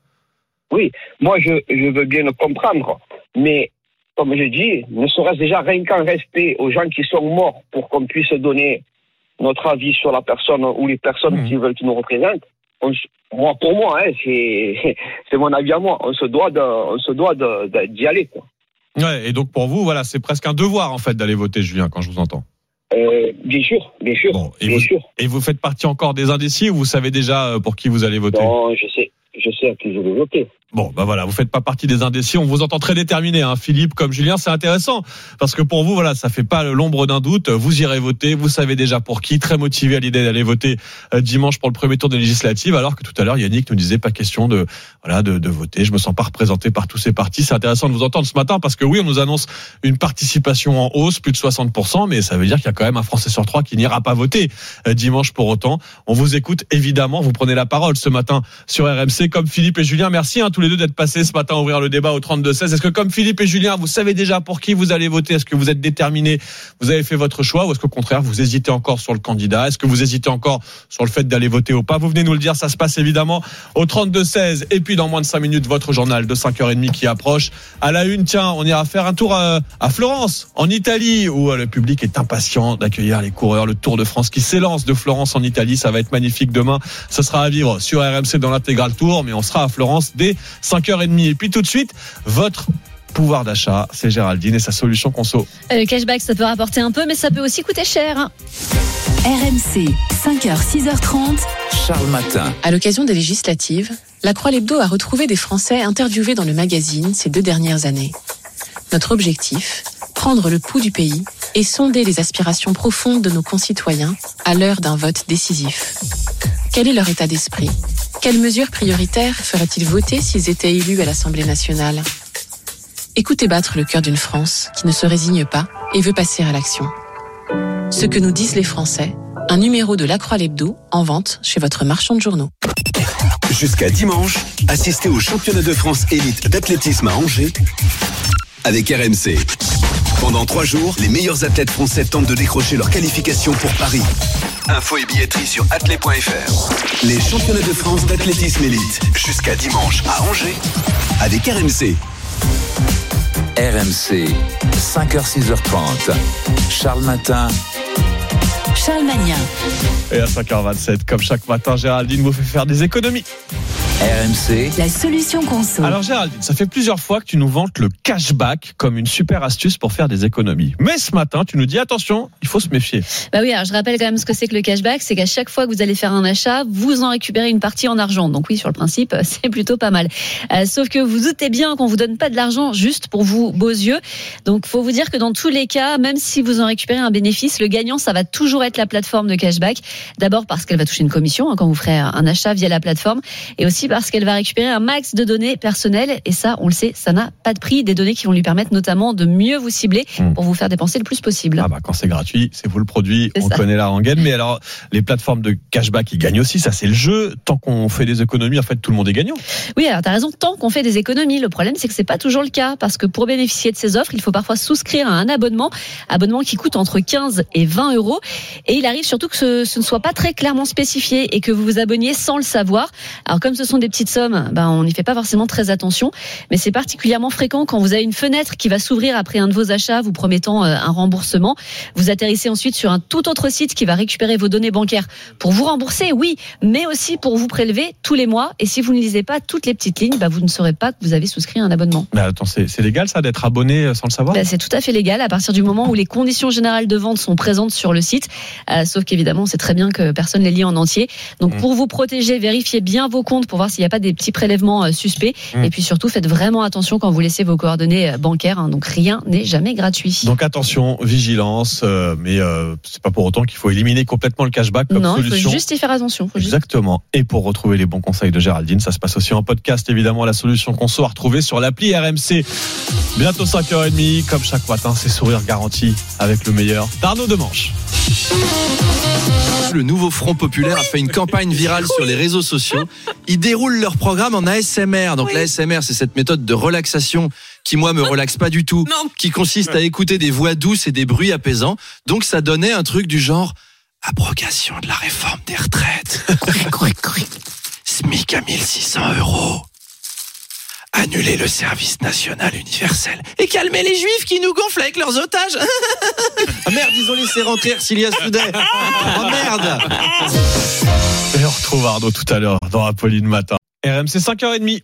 Oui, moi, je, je veux bien le comprendre, mais comme je dis, ne serait-ce déjà rien qu'en respect aux gens qui sont morts pour qu'on puisse donner notre avis sur la personne ou les personnes mmh. qui veulent qu'ils nous représentent. On, moi, pour moi, hein, c'est, c'est mon avis à moi. On se doit de, on se doit de, de, d'y aller, quoi. Ouais, et donc pour vous, voilà, c'est presque un devoir en fait d'aller voter, Julien, quand je vous entends. Euh, bien sûr, bien sûr, bon, et bien vous, sûr. Et vous faites partie encore des indécis ou vous savez déjà pour qui vous allez voter ? Non, je sais, je sais à qui je vais voter. Bon, bah voilà, vous faites pas partie des indécis. On vous entend très déterminé, hein, Philippe, comme Julien. C'est intéressant parce que pour vous, voilà, ça fait pas l'ombre d'un doute. Vous irez voter, vous savez déjà pour qui. Très motivé à l'idée d'aller voter euh, dimanche pour le premier tour des législatives. Alors que tout à l'heure, Yannick nous disait pas question de, voilà, de, de voter. Je me sens pas représenté par tous ces partis. C'est intéressant de vous entendre ce matin parce que oui, on nous annonce une participation en hausse, plus de soixante pour cent, mais ça veut dire qu'il y a quand même un Français sur trois qui n'ira pas voter euh, dimanche pour autant. On vous écoute évidemment. Vous prenez la parole ce matin sur R M C comme Philippe et Julien. Merci hein, tous les deux d'être passés ce matin à ouvrir le débat au trente-deux seize. Est-ce que comme Philippe et Julien, vous savez déjà pour qui vous allez voter ? Est-ce que vous êtes déterminés ? Vous avez fait votre choix ou est-ce qu'au contraire vous hésitez encore sur le candidat ? Est-ce que vous hésitez encore sur le fait d'aller voter ou pas ? Vous venez nous le dire, ça se passe évidemment au trente-deux seize. Et puis dans moins de cinq minutes, votre journal de cinq heures trente qui approche. À la une, tiens, on ira faire un tour à, à Florence, en Italie, où le public est impatient d'accueillir les coureurs. Le Tour de France qui s'élance de Florence en Italie, ça va être magnifique demain. Ce sera à vivre sur R M C dans l'intégral Tour, mais on sera à Florence dès cinq heures trente. Et puis tout de suite, votre pouvoir d'achat, c'est Géraldine et sa solution conso. Le cashback, ça peut rapporter un peu, mais ça peut aussi coûter cher. R M C, cinq heures, six heures trente. Charles Matin. À l'occasion des législatives, La Croix l'Hebdo a retrouvé des Français interviewés dans le magazine ces deux dernières années. Notre objectif, prendre le pouls du pays et sonder les aspirations profondes de nos concitoyens à l'heure d'un vote décisif. Quel est leur état d'esprit ? Quelles mesures prioritaires feraient-ils voter s'ils étaient élus à l'Assemblée nationale ? Écoutez battre le cœur d'une France qui ne se résigne pas et veut passer à l'action. Ce que nous disent les Français, un numéro de La Croix l'Hebdo en vente chez votre marchand de journaux. Jusqu'à dimanche, assistez au championnat de France élite d'athlétisme à Angers avec R M C. Pendant trois jours, les meilleurs athlètes français tentent de décrocher leur qualification pour Paris. Infos et billetterie sur athlé point f r. Les championnats de France d'athlétisme élite, jusqu'à dimanche à Angers, avec R M C. R M C, cinq heures six heures trente. Charles Matin. Charles Magnin. Et à cinq heures vingt-sept, comme chaque matin, Géraldine vous fait faire des économies. R M C, la solution conso. Alors Géraldine, ça fait plusieurs fois que tu nous vantes le cashback comme une super astuce pour faire des économies. Mais ce matin, tu nous dis attention, il faut se méfier. Bah oui, alors je rappelle quand même ce que c'est que le cashback, c'est qu'à chaque fois que vous allez faire un achat, vous en récupérez une partie en argent. Donc oui, sur le principe, c'est plutôt pas mal. Euh, sauf que vous doutez bien qu'on vous donne pas de l'argent juste pour vos beaux yeux. Donc faut vous dire que dans tous les cas, même si vous en récupérez un bénéfice, le gagnant, ça va toujours être la plateforme de cashback. D'abord parce qu'elle va toucher une commission hein, quand vous ferez un achat via la plateforme, et aussi parce qu'elle va récupérer un max de données personnelles, et ça, on le sait, ça n'a pas de prix, des données qui vont lui permettre notamment de mieux vous cibler mmh. pour vous faire dépenser le plus possible. Ah bah quand c'est gratuit, c'est vous le produit, c'est on ça. Connaît la rengaine, mais alors les plateformes de cashback, ils gagnent aussi, ça c'est le jeu. Tant qu'on fait des économies, en fait, tout le monde est gagnant. Oui, alors t'as raison, tant qu'on fait des économies. Le problème, c'est que c'est pas toujours le cas, parce que pour bénéficier de ces offres, il faut parfois souscrire à un abonnement, abonnement qui coûte entre quinze et vingt euros, et il arrive surtout que ce, ce ne soit pas très clairement spécifié et que vous vous abonniez sans le savoir. Alors comme ce sont des petites sommes, ben on n'y fait pas forcément très attention, mais c'est particulièrement fréquent quand vous avez une fenêtre qui va s'ouvrir après un de vos achats vous promettant un remboursement. Vous atterrissez ensuite sur un tout autre site qui va récupérer vos données bancaires pour vous rembourser, oui, mais aussi pour vous prélever tous les mois. Et si vous ne lisez pas toutes les petites lignes, ben vous ne saurez pas que vous avez souscrit à un abonnement. Mais attends, c'est, c'est légal ça d'être abonné sans le savoir ? Ben, c'est tout à fait légal à partir du moment où les conditions générales de vente sont présentes sur le site. Euh, sauf qu'évidemment, on sait très bien que personne les lit en entier. Donc mmh. pour vous protéger, vérifiez bien vos comptes pour voir s'il n'y a pas des petits prélèvements euh, suspects. Mmh. Et puis surtout, faites vraiment attention quand vous laissez vos coordonnées bancaires. Hein, donc rien n'est jamais gratuit. Donc attention, vigilance, euh, mais euh, c'est pas pour autant qu'il faut éliminer complètement le cashback comme non, solution. Non, il faut juste y faire attention. Exactement. Et pour retrouver les bons conseils de Géraldine, ça se passe aussi en podcast, évidemment, la solution conso à retrouver sur l'appli R M C. Bientôt cinq heures trente, comme chaque matin, c'est sourire garanti avec le meilleur d'Arnaud Demanche. Le nouveau Front Populaire oui. a fait une campagne virale oui. sur les réseaux sociaux. Ils déroulent leur programme en A S M R. Donc oui. l'A S M R, c'est cette méthode de relaxation qui, moi, me relaxe pas du tout, non. qui consiste à écouter des voix douces et des bruits apaisants. Donc ça donnait un truc du genre abrogation de la réforme des retraites. SMIC à mille six cents euros. Annuler le service national universel et calmer les juifs qui nous gonflent avec leurs otages. Ah merde, ils ont laissé rentrer Ercilia Soudet. Oh merde. Et on retrouve Arnaud tout à l'heure dans Apolline Matin. R M C cinq heures trente.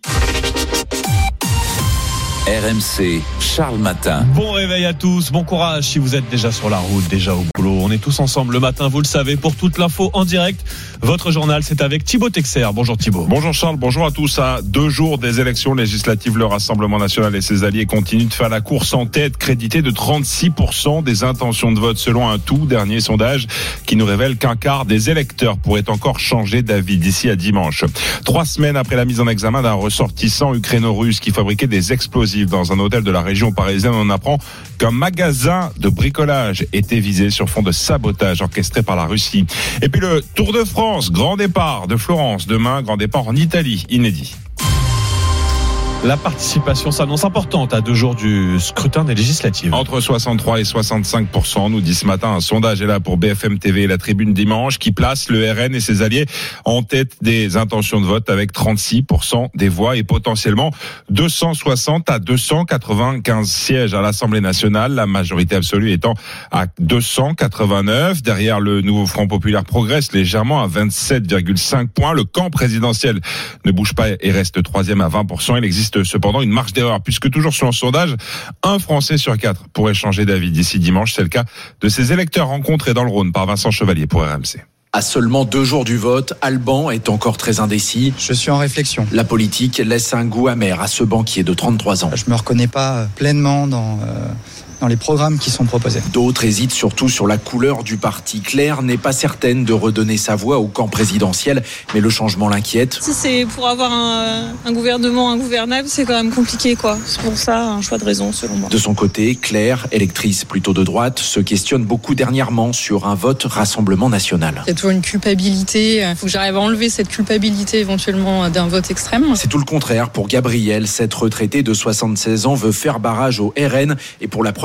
R M C, Charles Matin. Bon réveil à tous, bon courage si vous êtes déjà sur la route, déjà au boulot. On est tous ensemble le matin, vous le savez, pour toute l'info en direct. Votre journal, c'est avec Thibaut Texer. Bonjour Thibaut. Bonjour Charles, bonjour à tous. À deux jours des élections législatives, le Rassemblement national et ses alliés continuent de faire la course en tête, crédité de trente-six pour cent des intentions de vote selon un tout dernier sondage qui nous révèle qu'un quart des électeurs pourraient encore changer d'avis d'ici à dimanche. Trois semaines après la mise en examen d'un ressortissant ukraino-russe qui fabriquait des explosifs dans un hôtel de la région parisienne, on apprend qu'un magasin de bricolage était visé sur fond de sabotage orchestré par la Russie. Et puis le Tour de France, grand départ de Florence demain, grand départ en Italie, inédit. La participation s'annonce importante à deux jours du scrutin des législatives. Entre soixante-trois et soixante-cinq pour cent, nous dit ce matin un sondage est là pour B F M T V et la Tribune dimanche qui place le R N et ses alliés en tête des intentions de vote avec trente-six pour cent des voix et potentiellement deux cent soixante à deux cent quatre-vingt-quinze sièges à l'Assemblée nationale, la majorité absolue étant à deux cent quatre-vingt-neuf. Derrière, le nouveau Front Populaire progresse légèrement à vingt-sept virgule cinq points. Le camp présidentiel ne bouge pas et reste troisième à vingt pour cent. Il existe cependant une marge d'erreur puisque toujours selon le sondage, un Français sur quatre pourrait changer d'avis d'ici dimanche. C'est le cas de ces électeurs rencontrés dans le Rhône par Vincent Chevalier pour R M C. À seulement deux jours du vote, Alban est encore très indécis. Je suis en réflexion. La politique laisse un goût amer à ce banquier de trente-trois ans. Je me reconnais pas pleinement dans... Euh... dans les programmes qui sont proposés. D'autres hésitent surtout sur la couleur du parti. Claire n'est pas certaine de redonner sa voix au camp présidentiel, mais le changement l'inquiète. Si c'est pour avoir un, un gouvernement ingouvernable, c'est quand même compliqué, quoi. C'est pour ça un choix de raison, selon moi. De son côté, Claire, électrice plutôt de droite, se questionne beaucoup dernièrement sur un vote Rassemblement national. Il y a toujours une culpabilité. Il faut que j'arrive à enlever cette culpabilité éventuellement d'un vote extrême. C'est tout le contraire pour Gabrielle. Cette retraitée de soixante-seize ans veut faire barrage au R N et pour la première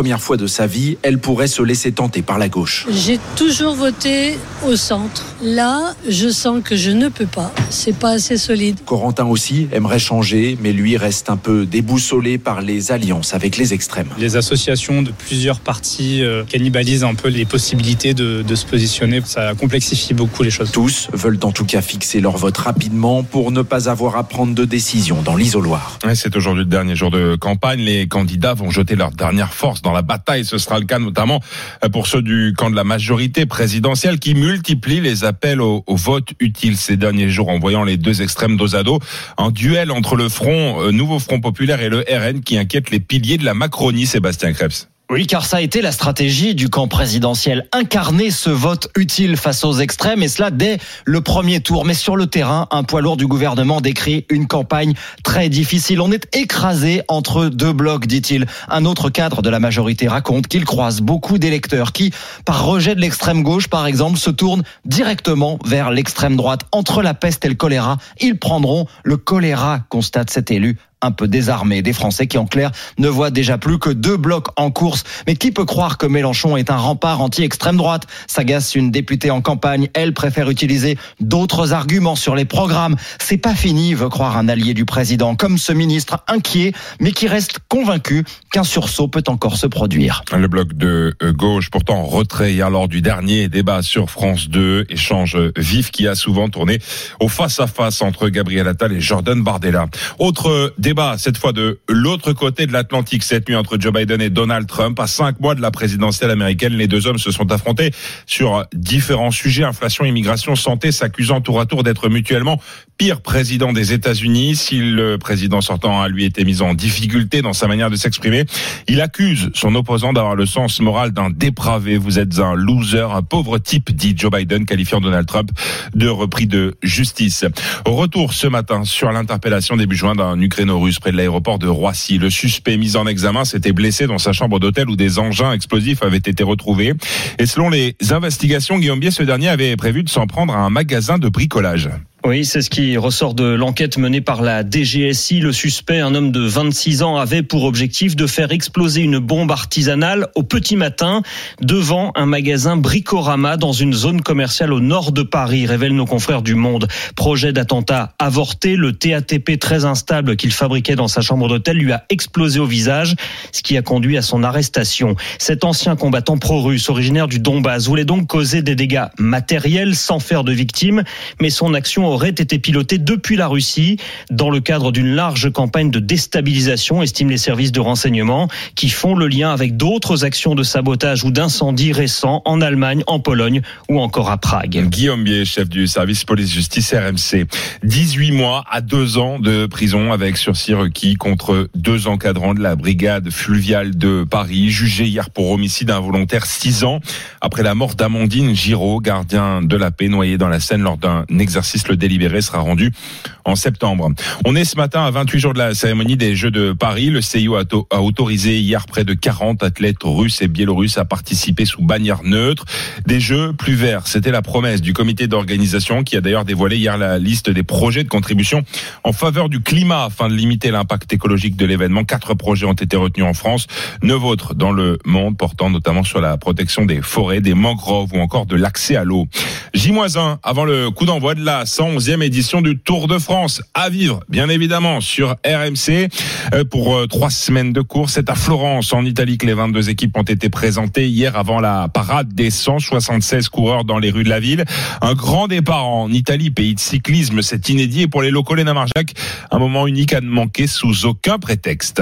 première fois de sa vie, elle pourrait se laisser tenter par la gauche. J'ai toujours voté au centre. Là, je sens que je ne peux pas. C'est pas assez solide. Corentin aussi aimerait changer, mais lui reste un peu déboussolé par les alliances avec les extrêmes. Les associations de plusieurs partis euh, cannibalisent un peu les possibilités de, de se positionner. Ça complexifie beaucoup les choses. Tous veulent en tout cas fixer leur vote rapidement pour ne pas avoir à prendre de décision dans l'isoloir. Ouais, c'est aujourd'hui le dernier jour de campagne. Les candidats vont jeter leur dernière force dans la bataille. Ce sera le cas notamment pour ceux du camp de la majorité présidentielle qui multiplient les appels au, au vote utile ces derniers jours en voyant les deux extrêmes dos à dos. Un duel entre le Front, euh, Nouveau Front Populaire et le R N qui inquiète les piliers de la Macronie, Sébastien Krebs. Oui, car ça a été la stratégie du camp présidentiel. Incarner ce vote utile face aux extrêmes, et cela dès le premier tour. Mais sur le terrain, un poids lourd du gouvernement décrit une campagne très difficile. On est écrasé entre deux blocs, dit-il. Un autre cadre de la majorité raconte qu'il croise beaucoup d'électeurs qui, par rejet de l'extrême gauche, par exemple, se tournent directement vers l'extrême droite. Entre la peste et le choléra, ils prendront le choléra, constate cet élu. Un peu désarmé, des Français qui en clair ne voient déjà plus que deux blocs en course. Mais qui peut croire que Mélenchon est un rempart anti-extrême droite ? S'agace une députée en campagne. Elle préfère utiliser d'autres arguments sur les programmes. C'est pas fini, veut croire un allié du président, comme ce ministre inquiet, mais qui reste convaincu qu'un sursaut peut encore se produire. Le bloc de gauche, pourtant en retrait hier lors du dernier débat sur France deux, échange vif qui a souvent tourné au face-à-face entre Gabriel Attal et Jordan Bardella. Autre débat, cette fois de l'autre côté de l'Atlantique, cette nuit entre Joe Biden et Donald Trump. À cinq mois de la présidentielle américaine, les deux hommes se sont affrontés sur différents sujets, inflation, immigration, santé, s'accusant tour à tour d'être mutuellement pire président des États-Unis. Si le président sortant a lui été mis en difficulté dans sa manière de s'exprimer, il accuse son opposant d'avoir le sens moral d'un dépravé. Vous êtes un loser, un pauvre type, dit Joe Biden, qualifiant Donald Trump de repris de justice. Retour ce matin sur l'interpellation début juin d'un Ukraino-russe près de l'aéroport de Roissy. Le suspect mis en examen s'était blessé dans sa chambre d'hôtel où des engins explosifs avaient été retrouvés. Et selon les investigations, Guillaume Bier, ce dernier avait prévu de s'en prendre à un magasin de bricolage. Oui, c'est ce qui ressort de l'enquête menée par la D G S I. Le suspect, un homme de vingt-six ans, avait pour objectif de faire exploser une bombe artisanale au petit matin devant un magasin Bricorama dans une zone commerciale au nord de Paris, révèlent nos confrères du Monde. Projet d'attentat avorté, le T A T P très instable qu'il fabriquait dans sa chambre d'hôtel lui a explosé au visage, ce qui a conduit à son arrestation. Cet ancien combattant pro-russe, originaire du Donbass, voulait donc causer des dégâts matériels sans faire de victimes, mais son action aurait été pilotée depuis la Russie dans le cadre d'une large campagne de déstabilisation, estiment les services de renseignement, qui font le lien avec d'autres actions de sabotage ou d'incendie récents en Allemagne, en Pologne ou encore à Prague. Guillaume Bier, chef du service police-justice R M C. dix-huit mois à deux ans de prison avec sursis requis contre deux encadrants de la brigade fluviale de Paris, jugés hier pour homicide involontaire, six ans après la mort d'Amandine Giraud, gardien de la paix noyé dans la Seine lors d'un exercice. Le délibéré sera rendu en septembre. On est ce matin à vingt-huit jours de la cérémonie des Jeux de Paris. Le C I O a, to- a autorisé hier près de quarante athlètes russes et biélorusses à participer sous bannière neutre. Des Jeux plus verts, c'était la promesse du comité d'organisation qui a d'ailleurs dévoilé hier la liste des projets de contribution en faveur du climat afin de limiter l'impact écologique de l'événement. Quatre projets ont été retenus en France, neuf autres dans le monde, portant notamment sur la protection des forêts, des mangroves ou encore de l'accès à l'eau. J un avant le coup d'envoi de la cent onzième édition du Tour de France à vivre, bien évidemment, sur R M C pour trois semaines de course. C'est à Florence, en Italie, que les vingt-deux équipes ont été présentées hier avant la parade des cent soixante-seize coureurs dans les rues de la ville. Un grand départ en Italie, pays de cyclisme, c'est inédit. Et pour les locaux, Léna Marjac, un moment unique à ne manquer sous aucun prétexte.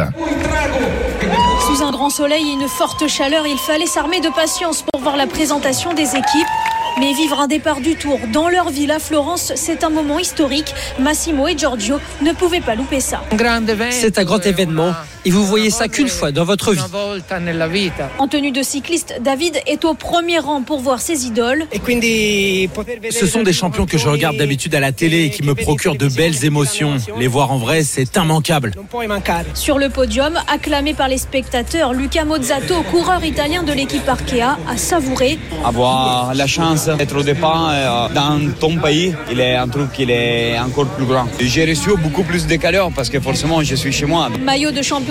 Sous un grand soleil et une forte chaleur, il fallait s'armer de patience pour voir la présentation des équipes. Mais vivre un départ du Tour dans leur ville à Florence, c'est un moment historique. Massimo et Giorgio ne pouvaient pas louper ça. C'est un grand événement et vous voyez ça qu'une fois dans votre vie. En tenue de cycliste, David est au premier rang pour voir ses idoles. Ce sont des champions que je regarde d'habitude à la télé et qui me procurent de belles émotions. Les voir en vrai, c'est immanquable. Sur le podium, acclamé par les spectateurs, Luca Mozzato, coureur italien de l'équipe Arkea, a savouré. Avoir la chance d'être au départ dans ton pays, il est un truc qui est encore plus grand. J'ai reçu beaucoup plus de chaleur parce que forcément je suis chez moi. Maillot de champion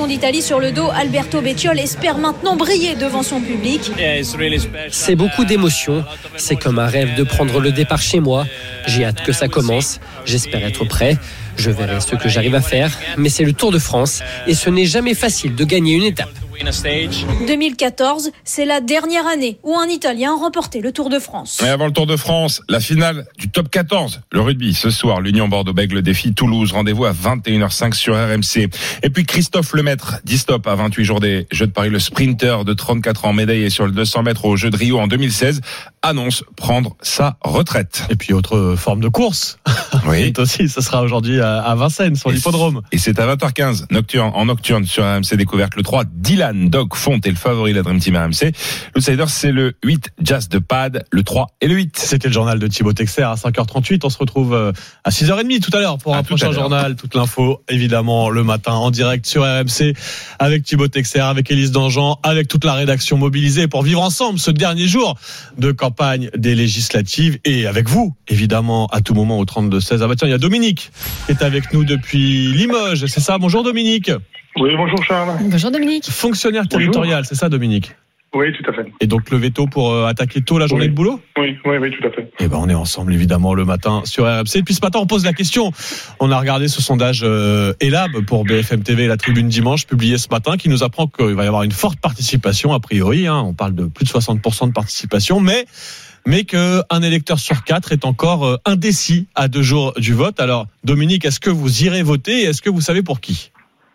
champion d'Italie sur le dos, Alberto Bettiol espère maintenant briller devant son public. C'est beaucoup d'émotions. C'est comme un rêve de prendre le départ chez moi. J'ai hâte que ça commence. J'espère être prêt. Je verrai ce que j'arrive à faire. Mais c'est le Tour de France et ce n'est jamais facile de gagner une étape. deux mille quatorze, c'est la dernière année où un Italien a remporté le Tour de France. Et avant le Tour de France, la finale du top quatorze, le rugby. Ce soir, l'Union Bordeaux-Bègles défie Toulouse. Rendez-vous à vingt et une heures cinq sur R M C. Et puis Christophe Lemaître dit stop à vingt-huit jours des Jeux de Paris. Le sprinter de trente-quatre ans, médaillé sur le deux cents mètres aux Jeux de Rio en deux mille seize, annonce prendre sa retraite. Et puis autre forme de course. Oui. aussi, ce sera aujourd'hui à Vincennes, sur l'hippodrome. Et c'est à vingt heures quinze, nocturne, en nocturne sur R M C Découverte. Le trois, Dylan Dog Font est le favori de la Dream Team R M C. L'outsider, c'est le huit, Jazz de Pad, le trois et le huit. C'était le journal de Thibaut Texer à cinq heures trente-huit. On se retrouve à six heures trente tout à l'heure pour un prochain journal. Toute l'info, évidemment, le matin en direct sur R M C avec Thibaut Texer, avec Élise Dangean, avec toute la rédaction mobilisée pour vivre ensemble ce dernier jour de campagne des législatives et avec vous, évidemment, à tout moment au trente-deux seize. Ah bah tiens, il y a Dominique qui est avec nous depuis Limoges. C'est ça? Bonjour Dominique. Oui, bonjour Charles. Bonjour Dominique. Fonctionnaire Bonjour. territorial, c'est ça Dominique? Oui, tout à fait. Et donc le veto pour euh, attaquer tôt la journée oui. de boulot? Oui, oui, oui, tout à fait. Eh ben on est ensemble évidemment le matin sur R M C. Et puis ce matin on pose la question. On a regardé ce sondage euh, Elab pour B F M T V et la Tribune Dimanche publié ce matin qui nous apprend qu'il va y avoir une forte participation a priori. Hein, on parle de plus de soixante pour cent de participation, mais mais qu'un électeur sur quatre est encore indécis à deux jours du vote. Alors Dominique, est-ce que vous irez voter et est-ce que vous savez pour qui?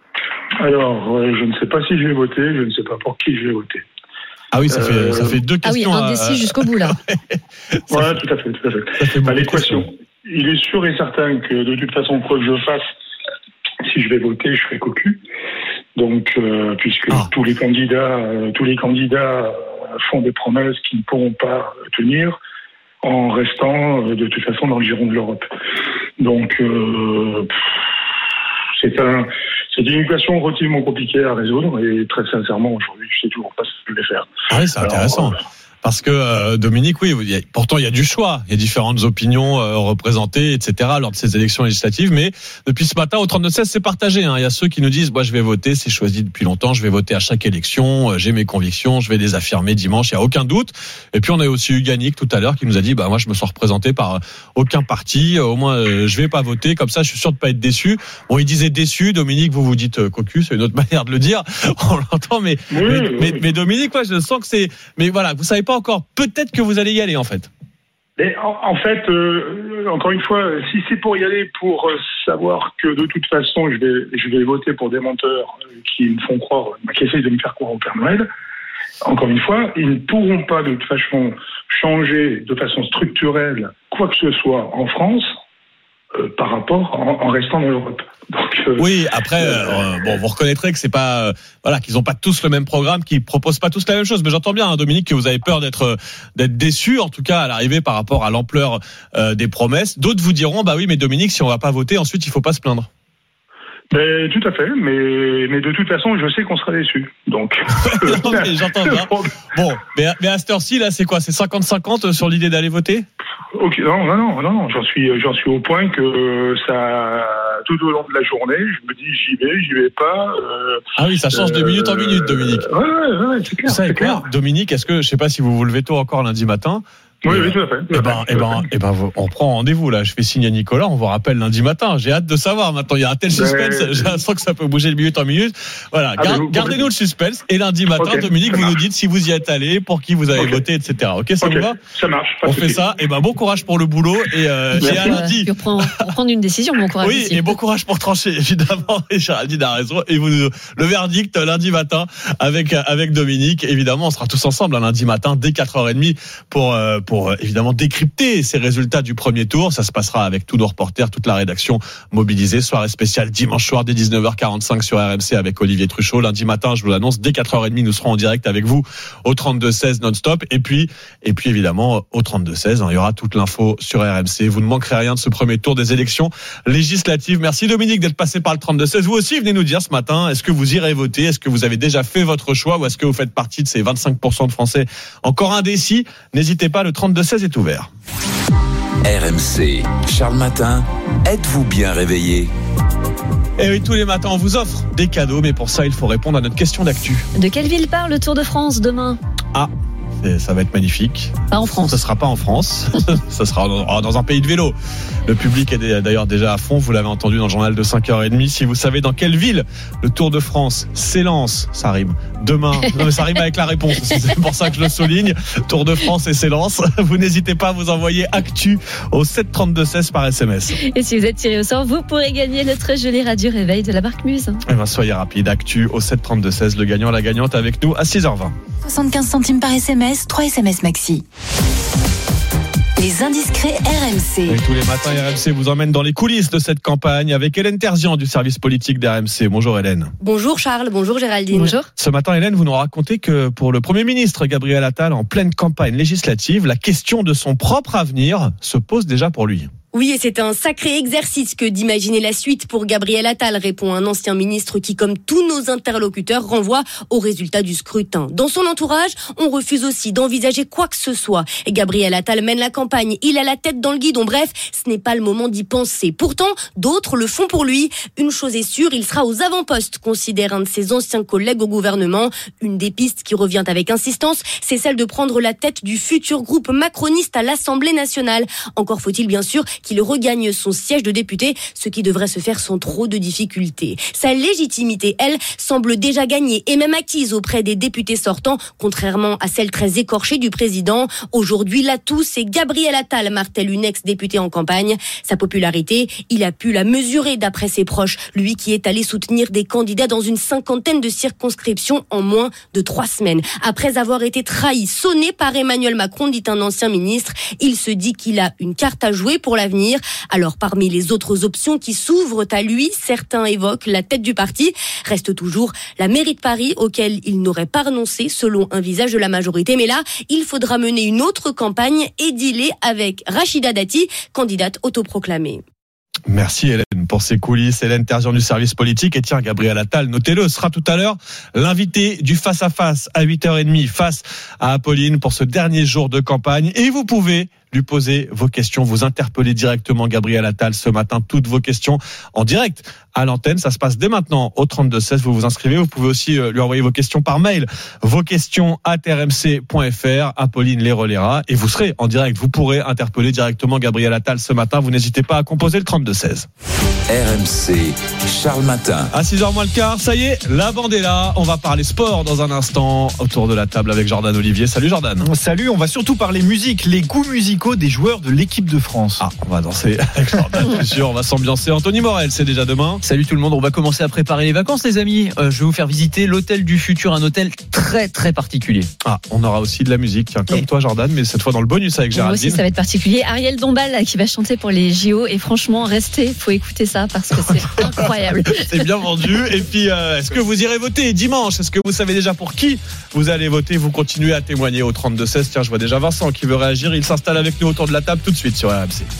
Alors, euh, je ne sais pas si je vais voter, je ne sais pas pour qui je vais voter. Ah oui, ça fait, euh... ça fait deux questions. Ah oui, indécis à... jusqu'au bout là. Voilà, tout à fait, tout à fait. Bah, l'équation. Il est sûr et certain que de toute façon, quoi que je fasse, si je vais voter, je serai cocu. Donc, euh, puisque ah. tous les candidats, euh, tous les candidats font des promesses qu'ils ne pourront pas tenir en restant euh, de toute façon dans le giron de l'Europe. Donc, euh, c'est un, c'est une équation relativement compliquée à résoudre et très sincèrement, aujourd'hui, je sais toujours pas ce que je vais faire. Ah oui, c'est Alors, intéressant. Euh, Parce que euh, Dominique, oui, il y a, pourtant il y a du choix, il y a différentes opinions euh, représentées, et cetera lors de ces élections législatives. Mais depuis ce matin, au trente-deux seize, c'est partagé. Hein. Il y a ceux qui nous disent, moi, je vais voter, c'est choisi depuis longtemps, je vais voter à chaque élection, euh, j'ai mes convictions, je vais les affirmer dimanche, il y a aucun doute. Et puis on a aussi eu Yannick tout à l'heure qui nous a dit, bah moi, je me sens représenté par euh, aucun parti, euh, au moins euh, je vais pas voter, comme ça, je suis sûr de pas être déçu. Bon, il disait déçu, Dominique, vous vous dites euh, cocu, c'est une autre manière de le dire, on l'entend, mais oui, mais, oui. mais mais Dominique, ouais, je sens que c'est, mais voilà, vous savez pas encore, peut-être que vous allez y aller en fait. Mais en, en fait, euh, encore une fois, si c'est pour y aller pour euh, savoir que de toute façon je vais, je vais voter pour des menteurs euh, qui me font croire, bah, qui essayent de me faire croire au Père Noël, encore une fois, ils ne pourront pas de toute façon changer de façon structurelle quoi que ce soit en France euh, par rapport en, en restant dans l'Europe. Donc, euh, oui, après, euh, bon, vous reconnaîtrez que c'est pas, euh, voilà, qu'ils n'ont pas tous le même programme, qu'ils proposent pas tous la même chose. Mais j'entends bien, hein, Dominique, que vous avez peur d'être, d'être déçu, en tout cas à l'arrivée par rapport à l'ampleur euh, des promesses. D'autres vous diront, bah oui, mais Dominique, si on va pas voter, ensuite il faut pas se plaindre. Mais, tout à fait, mais, mais de toute façon, je sais qu'on sera déçus. Donc, non, mais j'entends bien. Bon, mais, mais à cette heure-ci, là, c'est quoi? C'est cinquante cinquante sur l'idée d'aller voter? Ok, non, non, non, non, j'en suis, j'en suis au point que ça, tout au long de la journée, je me dis j'y vais, j'y vais pas. Euh, ah oui, ça change de minute en minute, Dominique. Ouais, ouais, ouais, c'est clair. Vous savez c'est quoi, clair. Dominique, est-ce que, je sais pas si vous vous levez tôt encore lundi matin. Oui, oui, tout à fait. Eh ben, eh ben, eh ben, on prend rendez-vous, là. Je fais signe à Nicolas, on vous rappelle lundi matin. J'ai hâte de savoir. Maintenant, il y a un tel suspense. Ouais. J'ai l'impression que ça peut bouger de minute en minute. Voilà. Ah, Gar- vous, gardez-nous vous... le suspense. Et lundi matin, okay, Dominique, vous nous dites si vous y êtes allé, pour qui vous avez okay. voté, et cetera. Ok, ça okay. vous va? Ça marche. On fait ça. Et ben, bon courage pour le boulot. Et, euh, et à lundi. Pour prendre, pour prendre une décision, bon courage. Oui, aussi. Et bon courage pour trancher, évidemment. Et Géraldine a raison. Et vous, le verdict, lundi matin, avec, avec Dominique. Évidemment, on sera tous ensemble, un lundi matin, dès quatre heures trente, pour, pour, évidemment, décrypter ces résultats du premier tour. Ça se passera avec tous nos reporters, toute la rédaction mobilisée. Soirée spéciale dimanche soir dès dix-neuf heures quarante-cinq sur R M C avec Olivier Truchot. Lundi matin, je vous l'annonce, dès quatre heures trente, nous serons en direct avec vous au trente-deux seize non-stop. Et puis, et puis évidemment, au trente-deux seize, hein, il y aura toute l'info sur R M C. Vous ne manquerez rien de ce premier tour des élections législatives. Merci Dominique d'être passé par le trente-deux seize. Vous aussi, venez nous dire ce matin, est-ce que vous irez voter? Est-ce que vous avez déjà fait votre choix? Ou est-ce que vous faites partie de ces vingt-cinq pour cent de Français encore indécis? N'hésitez pas, le trente-deux seize est ouvert. R M C, Charles Matin, êtes-vous bien réveillé? Et oui, tous les matins, on vous offre des cadeaux, mais pour ça, il faut répondre à notre question d'actu. De quelle ville part le Tour de France demain ? Ah, ça va être magnifique. Pas en France. Ce sera pas en France. Ce sera dans un pays de vélo. Le public est d'ailleurs déjà à fond. Vous l'avez entendu dans le journal de cinq heures trente. Si vous savez dans quelle ville le Tour de France s'élance, ça rime demain. Non, mais ça rime avec la réponse. C'est pour ça que je le souligne. Tour de France et s'élance. Vous n'hésitez pas à vous envoyer actu au sept trente-deux seize par S M S. Et si vous êtes tiré au sort, vous pourrez gagner le très joli radio réveil de la marque Muse. Eh ben, soyez rapide. Actu au sept trente-deux seize. Le gagnant, la gagnante avec nous à six heures vingt. soixante-quinze centimes par S M S, trois S M S maxi. Les indiscrets R M C. Et tous les matins, R M C vous emmène dans les coulisses de cette campagne avec Hélène Terzian du service politique d'R M C. Bonjour Hélène. Bonjour Charles, bonjour Géraldine. Bonjour. Ce matin, Hélène, vous nous racontez que pour le Premier ministre Gabriel Attal, en pleine campagne législative, la question de son propre avenir se pose déjà pour lui. Oui, et c'est un sacré exercice que d'imaginer la suite pour Gabriel Attal, répond un ancien ministre qui, comme tous nos interlocuteurs, renvoie aux résultats du scrutin. Dans son entourage, on refuse aussi d'envisager quoi que ce soit. Et Gabriel Attal mène la campagne, il a la tête dans le guidon, bref, ce n'est pas le moment d'y penser. Pourtant, d'autres le font pour lui. Une chose est sûre, il sera aux avant-postes, considère un de ses anciens collègues au gouvernement. Une des pistes qui revient avec insistance, c'est celle de prendre la tête du futur groupe macroniste à l'Assemblée nationale. Encore faut-il bien sûr qu'il regagne son siège de député, ce qui devrait se faire sans trop de difficultés. Sa légitimité, elle, semble déjà gagnée et même acquise auprès des députés sortants, contrairement à celle très écorchée du président. Aujourd'hui, l'atout, c'est Gabriel Attal, martèle une ex-députée en campagne. Sa popularité, il a pu la mesurer d'après ses proches, lui qui est allé soutenir des candidats dans une cinquantaine de circonscriptions en moins de trois semaines. Après avoir été trahi, sonné par Emmanuel Macron, dit un ancien ministre, il se dit qu'il a une carte à jouer pour l'avenir. Alors, parmi les autres options qui s'ouvrent à lui, certains évoquent la tête du parti. Reste toujours la mairie de Paris, auquel il n'aurait pas renoncé, selon un visage de la majorité. Mais là, il faudra mener une autre campagne et dealer avec Rachida Dati, candidate autoproclamée. Merci Hélène pour ces coulisses. Hélène Terzian du service politique. Et tiens, Gabriel Attal, notez-le, sera tout à l'heure l'invité du face-à-face à huit heures trente face à Apolline pour ce dernier jour de campagne. Et vous pouvez lui poser vos questions, vous interpeller directement Gabriel Attal ce matin, toutes vos questions en direct à l'antenne. Ça se passe dès maintenant au trente-deux seize. Vous vous inscrivez. Vous pouvez aussi lui envoyer vos questions par mail. Vos questions arobase r m c point f r. Apolline les relaiera et vous serez en direct. Vous pourrez interpeller directement Gabriel Attal ce matin. Vous n'hésitez pas à composer le trente-deux seize. R M C, Charles Matin. À six heures moins le quart, ça y est, la bande est là. On va parler sport dans un instant autour de la table avec Jordan Olivier. Salut Jordan. Salut, on va surtout parler musique, les goûts musicaux des joueurs de l'équipe de France. Ah, on va danser avec Jordan, je suis sûr, on va s'ambiancer. Anthony Morel, c'est déjà demain. Salut tout le monde, on va commencer à préparer les vacances les amis. Euh, je vais vous faire visiter l'hôtel du futur, un hôtel très très particulier. Ah, on aura aussi de la musique, tiens, comme et... toi Jordan, mais cette fois dans le bonus avec Géraldine. Moi aussi ça va être particulier. Ariel Dombal qui va chanter pour les J O et franchement, restez, faut écouter ça parce que c'est incroyable. C'est bien vendu. Et puis, euh, est-ce que vous irez voter dimanche? Est-ce que vous savez déjà pour qui vous allez voter? Vous continuez à témoigner au trente-deux seize. Tiens, je vois déjà Vincent qui veut réagir. Il s'installe avec nous autour de la table tout de suite sur R M C.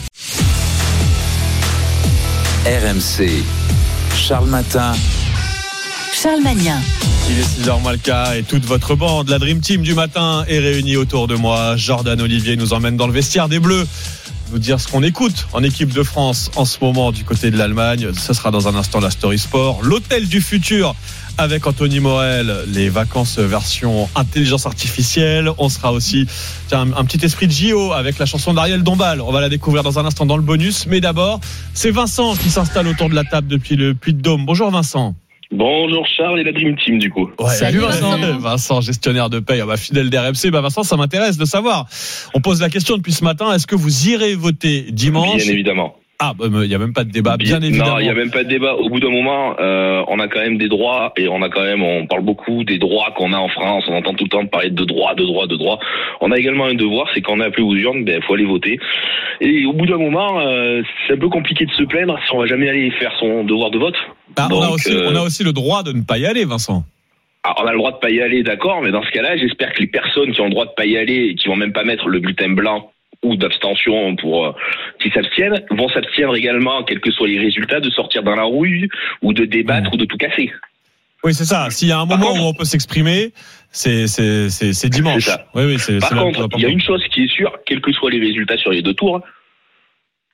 R M C, Charles Matin. Charles Magnin. Il est six heures moins le quart et toute votre bande, la Dream Team du matin, est réunie autour de moi. Jordan Olivier nous emmène dans le vestiaire des Bleus. Nous dire ce qu'on écoute en équipe de France en ce moment du côté de l'Allemagne. Ce sera dans un instant la Story Sport. L'hôtel du futur avec Anthony Morel. Les vacances version intelligence artificielle. On sera aussi tiens, un petit esprit de J O avec la chanson d'Ariel Dombal. On va la découvrir dans un instant dans le bonus. Mais d'abord, c'est Vincent qui s'installe autour de la table depuis le Puy-de-Dôme. Bonjour Vincent. Bonjour Charles et la Dream Team du coup. Ouais, salut Vincent. Vincent, gestionnaire de paye, bah, fidèle d'R M C. Bah Vincent, ça m'intéresse de savoir. On pose la question depuis ce matin. Est-ce que vous irez voter dimanche? Bien évidemment. Ah, il bah, n'y a même pas de débat, bien, bien évidemment. Non, il n'y a même pas de débat. Au bout d'un moment, euh, on a quand même des droits et on a quand même, on parle beaucoup des droits qu'on a en France. On entend tout le temps parler de droits, de droits, de droits. On a également un devoir, c'est quand on est appelé aux urnes, ben faut aller voter. Et au bout d'un moment, euh, c'est un peu compliqué de se plaindre si on va jamais aller faire son devoir de vote. Ah, Donc, on, a aussi, euh, on a aussi le droit de ne pas y aller, Vincent. Alors, on a le droit de pas y aller, d'accord, mais dans ce cas-là, j'espère que les personnes qui ont le droit de pas y aller et qui vont même pas mettre le bulletin blanc ou d'abstention pour euh, qui s'abstiennent, vont s'abstiendre également, quels que soient les résultats, de sortir dans la rouille ou de débattre mmh. ou de tout casser. Oui, c'est ça. S'il y a un moment contre, où on peut s'exprimer, c'est, c'est, c'est, c'est dimanche. C'est ça. Oui, oui, c'est, Par c'est contre, il y a une chose qui est sûre, quels que soient les résultats sur les deux tours,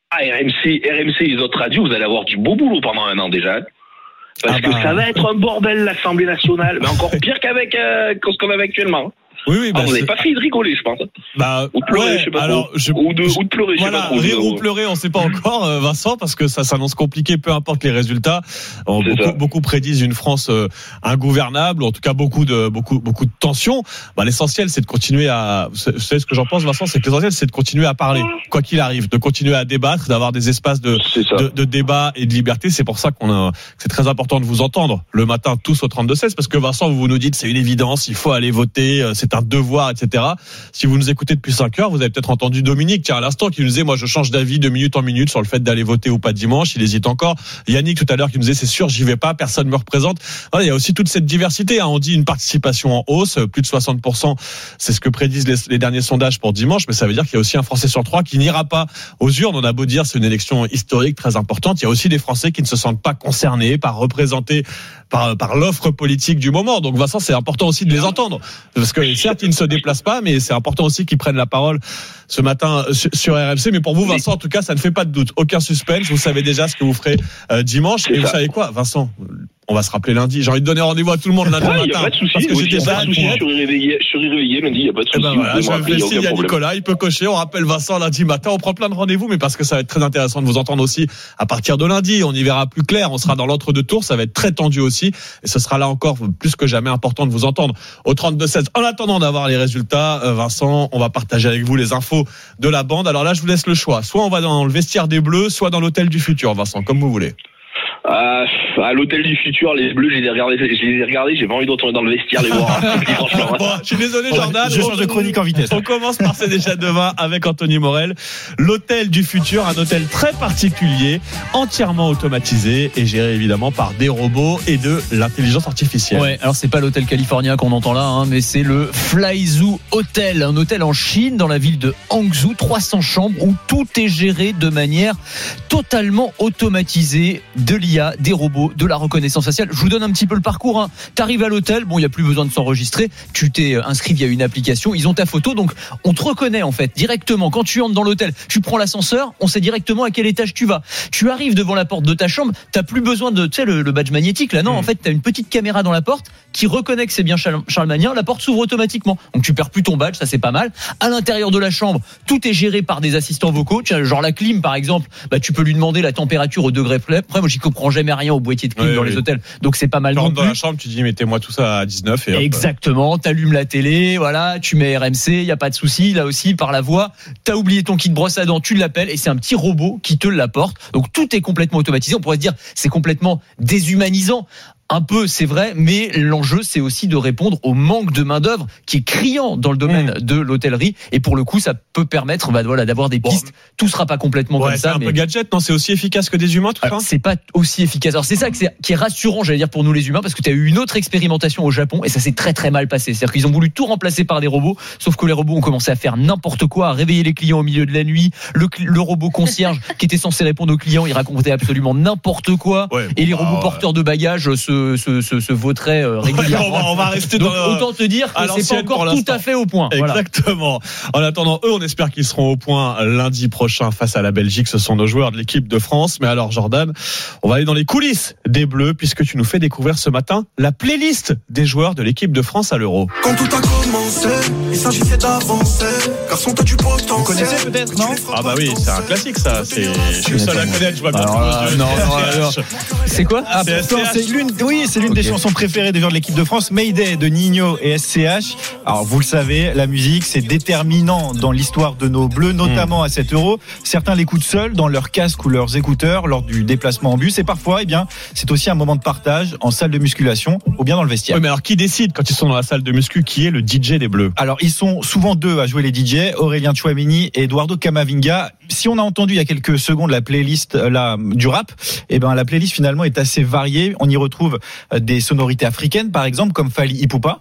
Ah, R M C, R M C et les autres radios, vous allez avoir du beau boulot pendant un an déjà. Parce ah bah... que ça va être un bordel, l'Assemblée nationale, mais encore pire qu'avec euh, ce qu'on avait actuellement. Oui, oui, bah ah, vous n'avez pas fini de rigoler, je pense. Bah, ou de pleurer, ouais, je sais pas alors, trop. Je, ou, de, je, ou de pleurer, je voilà, sais pas trop. Rire ou pleurer, on ne sait pas encore, euh, Vincent, parce que ça s'annonce compliqué, peu importe les résultats. Bon, beaucoup, beaucoup prédisent une France euh, ingouvernable, ou en tout cas beaucoup de, beaucoup, beaucoup de tensions. Bah, l'essentiel, c'est de continuer à. Vous savez ce que j'en pense, Vincent, c'est que l'essentiel, c'est de continuer à parler, quoi qu'il arrive, de continuer à débattre, d'avoir des espaces de, de, de débat et de liberté. C'est pour ça qu'on a, que c'est très important de vous entendre le matin tous au trente-deux seize, parce que Vincent, vous nous dites, c'est une évidence, il faut aller voter, c'est un devoir, et cetera. Si vous nous écoutez depuis cinq heures, vous avez peut-être entendu Dominique, tiens, à l'instant, qui nous disait, moi, je change d'avis de minute en minute sur le fait d'aller voter ou pas dimanche. Il hésite encore. Yannick, tout à l'heure, qui nous disait, c'est sûr, j'y vais pas, personne me représente. Voilà, il y a aussi toute cette diversité, hein. On dit une participation en hausse, plus de soixante pour cent. C'est ce que prédisent les, les derniers sondages pour dimanche, mais ça veut dire qu'il y a aussi un Français sur trois qui n'ira pas aux urnes. On a beau dire, c'est une élection historique très importante. Il y a aussi des Français qui ne se sentent pas concernés, pas représentés par, par l'offre politique du moment. Donc, Vincent, c'est important aussi de les entendre. Parce que, certes, ils ne se déplacent pas, mais c'est important aussi qu'ils prennent la parole ce matin sur R M C. Mais pour vous, Vincent, en tout cas, ça ne fait pas de doute. Aucun suspense. Vous savez déjà ce que vous ferez dimanche. Et vous savez quoi, Vincent? On va se rappeler lundi. J'ai envie de donner rendez-vous à tout le monde lundi ouais, matin. Y a pas de souci. Parce que oui, j'ai déjà. Je suis réveillé, je suis réveillé lundi. Il y a pas de souci. Eh ben voilà, je fais signe à Nicolas. Il peut cocher. On rappelle Vincent lundi matin. On prend plein de rendez-vous, mais parce que ça va être très intéressant de vous entendre aussi à partir de lundi. On y verra plus clair. On sera dans l'entre-deux tours. Ça va être très tendu aussi. Et ce sera là encore plus que jamais important de vous entendre au trente-deux seize. En attendant d'avoir les résultats, Vincent, on va partager avec vous les infos de la bande. Alors là, je vous laisse le choix. Soit on va dans le vestiaire des Bleus, soit dans l'hôtel du futur, Vincent, comme vous voulez. Euh, à l'hôtel du futur, les Bleus, je les ai regardés, je les ai regardés, j'ai pas envie de retourner dans le vestiaire les voir. Franchement. Bon, je suis désolé, Jordan. Je change de chronique en vitesse. On commence par C'est déjà demain avec Anthony Morel. L'hôtel du futur, un hôtel très particulier, entièrement automatisé et géré évidemment par des robots et de l'intelligence artificielle. Ouais, alors c'est pas l'hôtel californien qu'on entend là, hein, mais c'est le Flyzoo Hotel, un hôtel en Chine dans la ville de Hangzhou, trois cents chambres où tout est géré de manière totalement automatisée, de l'I A, des robots, de la reconnaissance faciale. Je vous donne un petit peu le parcours. Hein. Tu arrives à l'hôtel, bon, il n'y a plus besoin de s'enregistrer. Tu t'es inscrit via une application. Ils ont ta photo, donc on te reconnaît en fait directement. Quand tu entres dans l'hôtel, tu prends l'ascenseur, on sait directement à quel étage tu vas. Tu arrives devant la porte de ta chambre, tu n'as plus besoin de, tu sais, le, le badge magnétique là. Non, mmh. En fait, tu as une petite caméra dans la porte qui reconnaît que c'est bien Charlemagnien. La porte s'ouvre automatiquement. Donc tu perds plus ton badge, ça c'est pas mal. À l'intérieur de la chambre, tout est géré par des assistants vocaux. Tu as, genre la clim par exemple, bah tu peux lui demander la température au degré près. Après, moi j'y comprends jamais rien au boîtier de clim oui, dans oui. les hôtels. Donc c'est pas mal non plus. Dans la chambre, tu dis mettez-moi tout ça à dix-neuf et hop. Exactement, t'allumes la télé, voilà, tu mets R M C, y a pas de souci, là aussi par la voix, t'as oublié ton kit brosse à dents, tu l'appelles et c'est un petit robot qui te l'apporte. Donc tout est complètement automatisé, on pourrait se dire c'est complètement déshumanisant. Un peu, c'est vrai, mais l'enjeu, c'est aussi de répondre au manque de main-d'œuvre qui est criant dans le domaine mmh. de l'hôtellerie. Et pour le coup, ça peut permettre bah, voilà, d'avoir des pistes. Bon. Tout sera pas complètement ouais, comme ça. C'est un mais... peu gadget, non? C'est aussi efficace que des humains, tout Alors, ça? C'est pas aussi efficace. Alors, c'est ça que c'est, qui est rassurant, j'allais dire, pour nous les humains, parce que tu as eu une autre expérimentation au Japon et ça s'est très très mal passé. C'est-à-dire qu'ils ont voulu tout remplacer par des robots, sauf que les robots ont commencé à faire n'importe quoi, à réveiller les clients au milieu de la nuit. Le, le robot concierge qui était censé répondre aux clients, il racontait absolument n'importe quoi. Ouais, et les robots bah, porteurs de bagages se, se, se, se vautrait euh, régulièrement. Ouais, on, va, on va rester Donc, dans autant te dire que c'est pas encore tout à fait au point. Exactement. Voilà. En attendant, eux, on espère qu'ils seront au point lundi prochain face à la Belgique. Ce sont nos joueurs de l'équipe de France. Mais alors, Jordan, on va aller dans les coulisses des Bleus puisque tu nous fais découvrir ce matin la playlist des joueurs de l'équipe de France à l'Euro. Quand tout a commencé, il s'agissait d'avancer. Garçon, t'as du potentiel. Vous connaissez peut-être, non? Ah bah oui, c'est un classique ça. C'est... Je suis seul à connaître. Je vois bien. Alors, euh, non, non, alors, c'est quoi? Ah, c'est pourtant, c'est l'une. Oui, c'est l'une okay. des chansons préférées des joueurs de l'équipe de France. Mayday de Nino et S C H. Alors vous le savez, la musique c'est déterminant dans l'histoire de nos Bleus, notamment mmh. à cet Euro. Certains l'écoutent seuls dans leur casque ou leurs écouteurs lors du déplacement en bus. Et parfois, eh bien, c'est aussi un moment de partage en salle de musculation ou bien dans le vestiaire. Oui, mais alors qui décide quand ils sont dans la salle de muscu qui est le D J des Bleus? Alors ils sont souvent deux à jouer les D J, Aurélien Tchouameni et Eduardo Camavinga. Si on a entendu il y a quelques secondes la playlist là, du rap, eh ben la playlist finalement est assez variée. On y retrouve des sonorités africaines par exemple comme Fally Ipupa.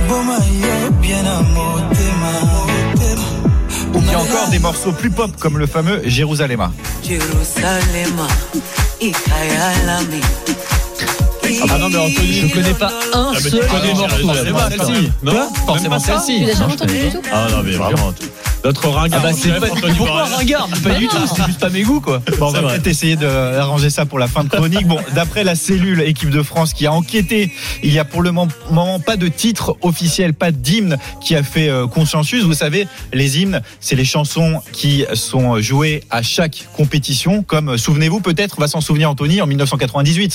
Ou bien encore des morceaux plus pop comme le fameux Jérusalem. Ah non mais Anthony, je connais pas un ah, seul des morceaux. Celle-ci, non? Forcément celle-ci. Tu l'as jamais entendu du tout? Ah non mais vraiment. Notre ringard. Ah bah c'est pas, pourquoi ringard? Pas du tout, c'est juste pas mes goûts quoi. Bon, on va peut-être essayer d'arranger ça pour la fin de chronique. Bon, d'après la cellule équipe de France qui a enquêté, il y a pour le moment pas de titre officiel, pas d'hymne qui a fait consensus. Vous savez, les hymnes, c'est les chansons qui sont jouées à chaque compétition, comme, souvenez-vous peut-être, va s'en souvenir Anthony, en dix-neuf cent quatre-vingt-dix-huit.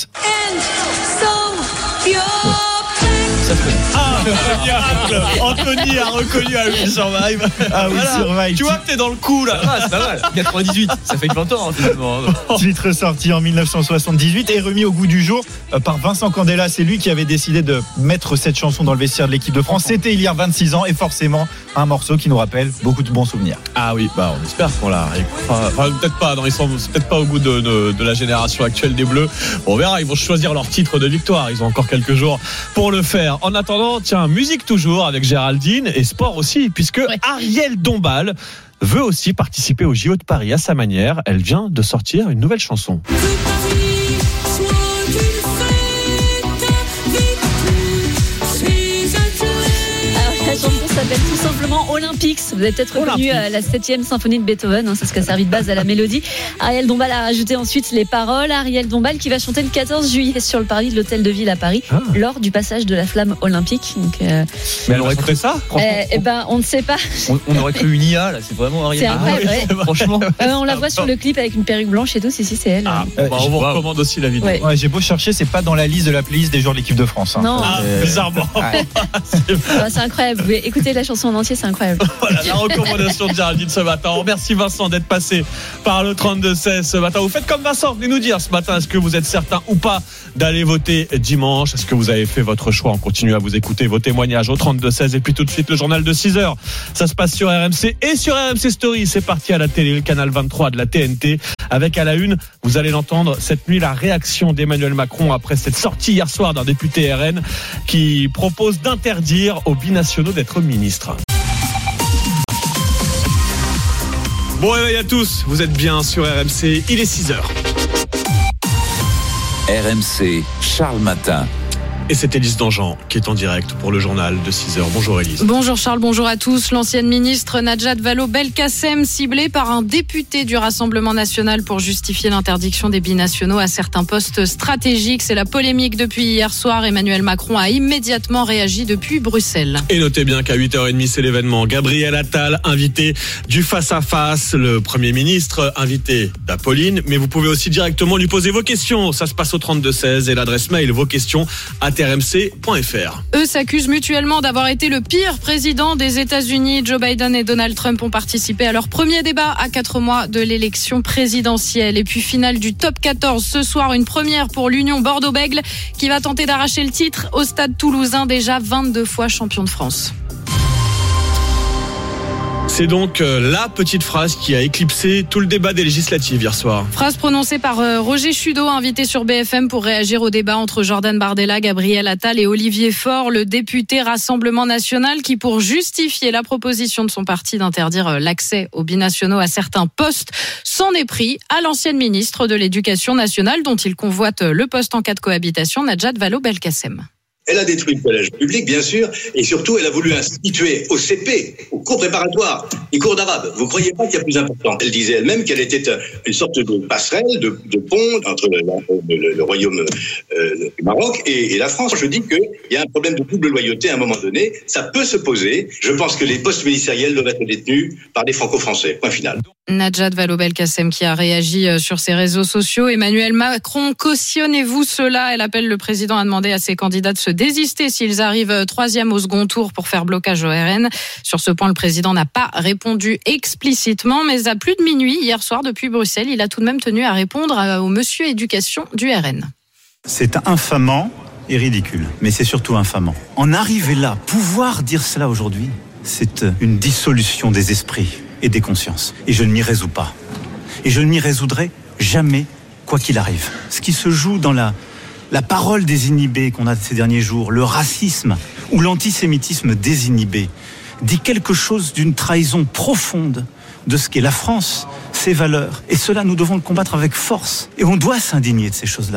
Ah, Anthony a reconnu à lui Survive. Ah oui, voilà. Survive. Tu vois que t'es dans le coup là. Ah, c'est pas mal. quatre-vingt-dix-huit, ça fait vingt ans hein, finalement. Titre sorti en dix-neuf cent soixante-dix-huit et remis au goût du jour par Vincent Candela. C'est lui qui avait décidé de mettre cette chanson dans le vestiaire de l'équipe de France. C'était il y a vingt-six ans et forcément un morceau qui nous rappelle beaucoup de bons souvenirs. Ah oui, bah on espère qu'on l'a. Enfin, enfin, peut-être pas. Non, ils sont peut-être pas au goût de, de, de la génération actuelle des Bleus. On verra. Ils vont choisir leur titre de victoire. Ils ont encore quelques jours pour le faire. En attendant, tiens, musique toujours avec Géraldine et sport aussi, puisque ouais. Ariel Dombal veut aussi participer au J O de Paris à sa manière. Elle vient de sortir une nouvelle chanson. Ça s'appelle tout simplement Olympics. Vous avez peut-être reconnu euh, la septième symphonie de Beethoven, hein, c'est ce qui a servi de base à la mélodie. Ariel Dombal a rajouté ensuite les paroles. Ariel Dombal qui va chanter le quatorze juillet sur le parvis de l'Hôtel de Ville à Paris ah. lors du passage de la flamme olympique. Donc, euh, mais elle aurait cru ça euh, Eh ben, on ne sait pas. On, on aurait cru une I A là, c'est vraiment Ariel. C'est incroyable. Ah, ouais. Franchement, euh, on la voit sur le clip avec une perruque blanche et tout. Si si, c'est elle. Ah, euh, bah, on vous recommande aussi la vidéo. Ouais. Ouais, j'ai beau chercher, c'est pas dans la liste de la playlist des joueurs de l'équipe de France. Hein. Non, ah, bizarrement. Ouais. c'est, c'est incroyable. Vous écoutez la chanson en entier, c'est incroyable. Voilà la recommandation de Géraldine ce matin. On remercie Vincent d'être passé par le trente-deux seize ce matin. Vous faites comme Vincent, venez nous dire ce matin, est-ce que vous êtes certain ou pas d'aller voter dimanche? Est-ce que vous avez fait votre choix? On continue à vous écouter vos témoignages au trente-deux seize et puis tout de suite le journal de six heures. Ça se passe sur R M C et sur R M C Story. C'est parti à la télé, le canal vingt-trois de la T N T avec à la une, vous allez l'entendre cette nuit, la réaction d'Emmanuel Macron après cette sortie hier soir d'un député R N qui propose d'interdire aux binationaux d'être ministres. Bon réveil à tous, vous êtes bien sur R M C, il est six heures. R M C, Charles Matin. Et c'est Élise Dangean qui est en direct pour le journal de six heures. Bonjour Élise. Bonjour Charles, bonjour à tous. L'ancienne ministre Najat Vallaud-Belkacem ciblée par un député du Rassemblement national pour justifier l'interdiction des binationaux à certains postes stratégiques. C'est la polémique depuis hier soir. Emmanuel Macron a immédiatement réagi depuis Bruxelles. Et notez bien qu'à huit heures trente, c'est l'événement. Gabriel Attal, invité du face-à-face. Le Premier ministre, invité d'Apolline. Mais vous pouvez aussi directement lui poser vos questions. Ça se passe au trente-deux seize et l'adresse mail vos questions à r m c point f r. Eux s'accusent mutuellement d'avoir été le pire président des États-Unis. Joe Biden et Donald Trump ont participé à leur premier débat à quatre mois de l'élection présidentielle. Et puis finale du top quatorze ce soir, une première pour l'Union Bordeaux-Bègles qui va tenter d'arracher le titre au stade toulousain, déjà vingt-deux fois champion de France. C'est donc la petite phrase qui a éclipsé tout le débat des législatives hier soir. Phrase prononcée par Roger Chudeau, invité sur B F M pour réagir au débat entre Jordan Bardella, Gabriel Attal et Olivier Faure, le député Rassemblement National qui, pour justifier la proposition de son parti d'interdire l'accès aux binationaux à certains postes, s'en est pris à l'ancienne ministre de l'Éducation nationale dont il convoite le poste en cas de cohabitation, Najat Vallaud-Belkacem. Elle a détruit le collège public, bien sûr, et surtout, elle a voulu instituer au C P, au cours préparatoire, les cours d'arabe. Vous croyez pas qu'il y a plus important? Elle disait elle-même qu'elle était une sorte de passerelle, de, de pont entre le, le, le royaume euh, du Maroc et, et la France. Je dis qu'il y a un problème de double loyauté à un moment donné. Ça peut se poser. Je pense que les postes ministériels doivent être détenus par des franco-français. Point final. Najat Vallaud-Belkacem qui a réagi sur ses réseaux sociaux. Emmanuel Macron, cautionnez-vous cela? Elle appelle le président à demander à ses candidats de se désister s'ils arrivent troisième au second tour pour faire blocage au R N. Sur ce point, le président n'a pas répondu explicitement, mais à plus de minuit hier soir depuis Bruxelles, il a tout de même tenu à répondre au monsieur éducation du R N. C'est infamant et ridicule, mais c'est surtout infamant. En arriver là, pouvoir dire cela aujourd'hui, c'est une dissolution des esprits et des consciences. Et je ne m'y résous pas. Et je ne m'y résoudrai jamais, quoi qu'il arrive. Ce qui se joue dans la, la parole désinhibée qu'on a ces derniers jours, le racisme ou l'antisémitisme désinhibé, dit quelque chose d'une trahison profonde de ce qu'est la France, ses valeurs. Et cela, nous devons le combattre avec force. Et on doit s'indigner de ces choses-là.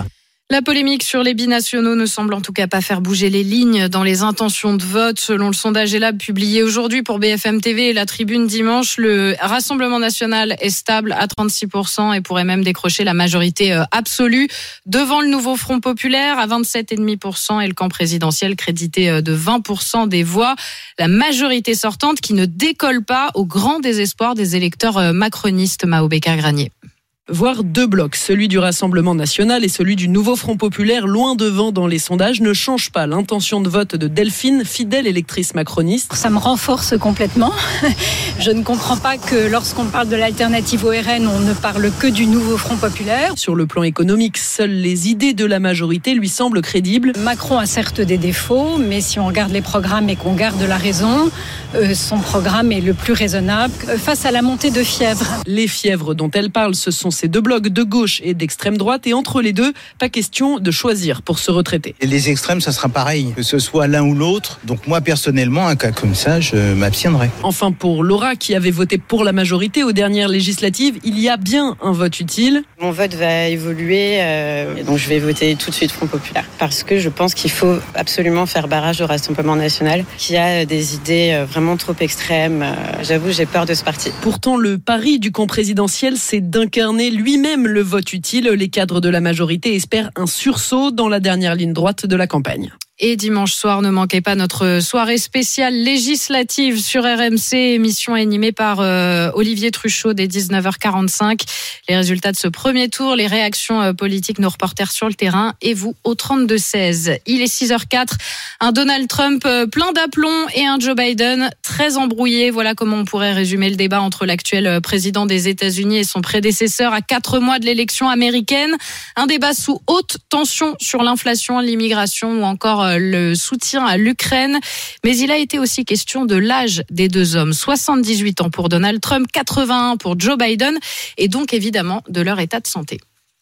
La polémique sur les binationaux ne semble en tout cas pas faire bouger les lignes dans les intentions de vote. Selon le sondage Elab publié aujourd'hui pour B F M T V et la Tribune dimanche, le Rassemblement national est stable à trente-six pour cent et pourrait même décrocher la majorité absolue devant le nouveau Front populaire à vingt-sept virgule cinq pour cent et le camp présidentiel crédité de vingt pour cent des voix. La majorité sortante qui ne décolle pas au grand désespoir des électeurs macronistes. Mao Bécard-Granier. Voire deux blocs, celui du Rassemblement national et celui du nouveau Front populaire, loin devant dans les sondages, ne changent pas l'intention de vote de Delphine, fidèle électrice macroniste. Ça me renforce complètement. Je ne comprends pas que lorsqu'on parle de l'alternative au R N, on ne parle que du nouveau Front populaire. Sur le plan économique, seules les idées de la majorité lui semblent crédibles. Macron a certes des défauts, mais si on regarde les programmes et qu'on garde la raison, euh, son programme est le plus raisonnable face à la montée de fièvre. Les fièvres dont elle parle, ce sont ces deux blocs de gauche et d'extrême droite, et entre les deux, pas question de choisir pour se retraiter. Et les extrêmes, ça sera pareil, que ce soit l'un ou l'autre. Donc moi, personnellement, un cas comme ça, je m'abstiendrai. Enfin, pour Laura, qui avait voté pour la majorité aux dernières législatives, il y a bien un vote utile. Mon vote va évoluer, euh, et donc je vais voter tout de suite Front populaire, parce que je pense qu'il faut absolument faire barrage au Rassemblement national, qui a des idées vraiment trop extrêmes. J'avoue, j'ai peur de ce parti. Pourtant, le pari du camp présidentiel, c'est d'incarner lui-même le vote utile. Les cadres de la majorité espèrent un sursaut dans la dernière ligne droite de la campagne. Et dimanche soir, ne manquez pas notre soirée spéciale législative sur R M C, émission animée par euh, Olivier Truchot dès dix-neuf heures quarante-cinq. Les résultats de ce premier tour, les réactions euh, politiques, nos reporters sur le terrain et vous au trente-deux seize. Il est six heures quatre, un Donald Trump euh, plein d'aplomb et un Joe Biden très embrouillé. Voilà comment on pourrait résumer le débat entre l'actuel président des États-Unis et son prédécesseur à quatre mois de l'élection américaine. Un débat sous haute tension sur l'inflation, l'immigration ou encore euh, le soutien à l'Ukraine. Mais il a été aussi question de l'âge des deux hommes. soixante-dix-huit ans pour Donald Trump, quatre-vingt-un pour Joe Biden et donc évidemment de leur état de santé.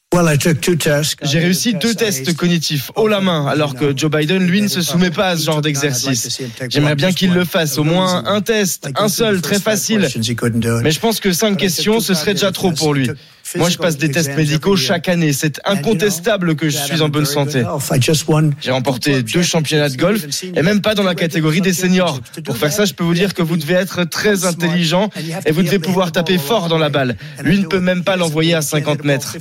J'ai réussi deux tests cognitifs haut la main, alors que Joe Biden, lui, ne se soumet pas à ce genre d'exercice. J'aimerais bien qu'il le fasse, au moins un test, un seul, très facile. Mais je pense que cinq questions, ce serait déjà trop pour lui. Moi, je passe des tests médicaux chaque année. C'est incontestable que je suis en bonne santé. J'ai remporté deux championnats de golf et même pas dans la catégorie des seniors. Pour faire ça, je peux vous dire que vous devez être très intelligent et vous devez pouvoir taper fort dans la balle. Lui ne peut même pas l'envoyer à cinquante mètres.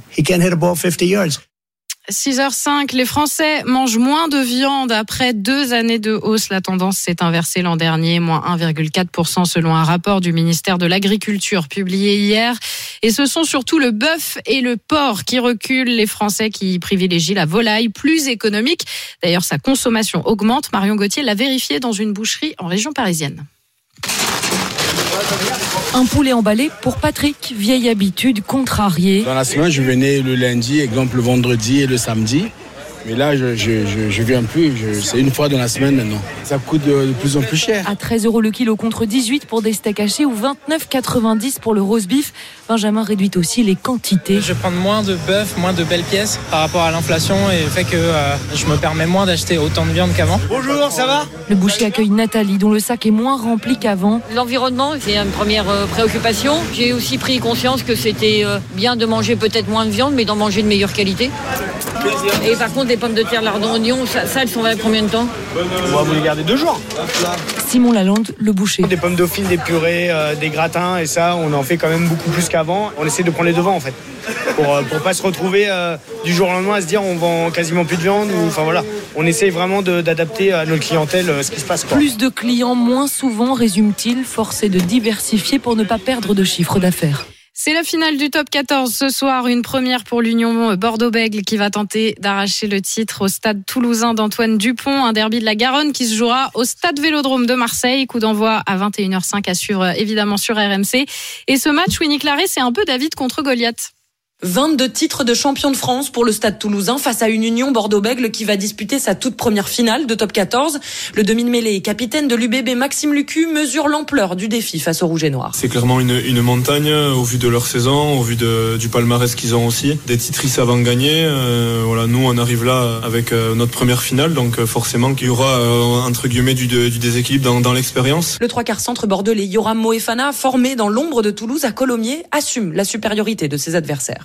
six heures cinq, les Français mangent moins de viande après deux années de hausse. La tendance s'est inversée l'an dernier, moins un virgule quatre pour cent selon un rapport du ministère de l'Agriculture publié hier. Et ce sont surtout le bœuf et le porc qui reculent. Les Français qui privilégient la volaille, plus économique. D'ailleurs, sa consommation augmente. Marion Gauthier l'a vérifié dans une boucherie en région parisienne. Un poulet emballé pour Patrick, vieille habitude contrariée. Dans la semaine, je venais le lundi, exemple le vendredi et le samedi. Mais là, je je, je, je viens plus. Je, c'est une fois dans la semaine maintenant. Ça coûte de, de plus en plus cher. À treize euros le kilo contre dix-huit pour des steaks hachés ou vingt-neuf virgule quatre-vingt-dix pour le roast beef. Benjamin réduit aussi les quantités. Je vais prendre moins de bœuf, moins de belles pièces par rapport à l'inflation et le fait que euh, je me permets moins d'acheter autant de viande qu'avant. Bonjour, ça va ? Le boucher accueille Nathalie dont le sac est moins rempli qu'avant. L'environnement, c'est une première euh, préoccupation. J'ai aussi pris conscience que c'était euh, bien de manger peut-être moins de viande mais d'en manger de meilleure qualité. Et par contre, les pommes de terre, lardons, oignons, ça, ça elles sont valables combien de temps ? On va vous les garder deux jours. Simon Lalande, le boucher. Des pommes dauphines, des purées, euh, des gratins et ça, on en fait quand même beaucoup plus qu'avant. On essaie de prendre les devants en fait, pour euh, pour pas se retrouver euh, du jour au lendemain à se dire on vend quasiment plus de viande. Ou enfin voilà, on essaie vraiment de, d'adapter à notre clientèle euh, ce qui se passe. Quoi. Plus de clients, moins souvent, résume-t-il, forcé de diversifier pour ne pas perdre de chiffre d'affaires. C'est la finale du top quatorze ce soir, une première pour l'Union Bordeaux-Bègles qui va tenter d'arracher le titre au stade toulousain d'Antoine Dupont, un derby de la Garonne qui se jouera au stade Vélodrome de Marseille, coup d'envoi à vingt et une heures cinq à suivre évidemment sur R M C. Et ce match, Winnie Claret, c'est un peu David contre Goliath. vingt-deux titres de champion de France pour le Stade Toulousain face à une Union Bordeaux-Bègles qui va disputer sa toute première finale de top quatorze. Le demi-mêlée et capitaine de l'U B B Maxime Lucu mesure l'ampleur du défi face aux Rouges et Noirs. C'est clairement une, une montagne au vu de leur saison, au vu de, du palmarès qu'ils ont aussi. Des titres ils savent en gagner. Euh, voilà, nous on arrive là avec euh, notre première finale, donc euh, forcément qu'il y aura euh, entre guillemets du, du déséquilibre dans, dans l'expérience. Le trois quarts centre bordelais Yoram Moefana, formé dans l'ombre de Toulouse à Colomiers, assume la supériorité de ses adversaires.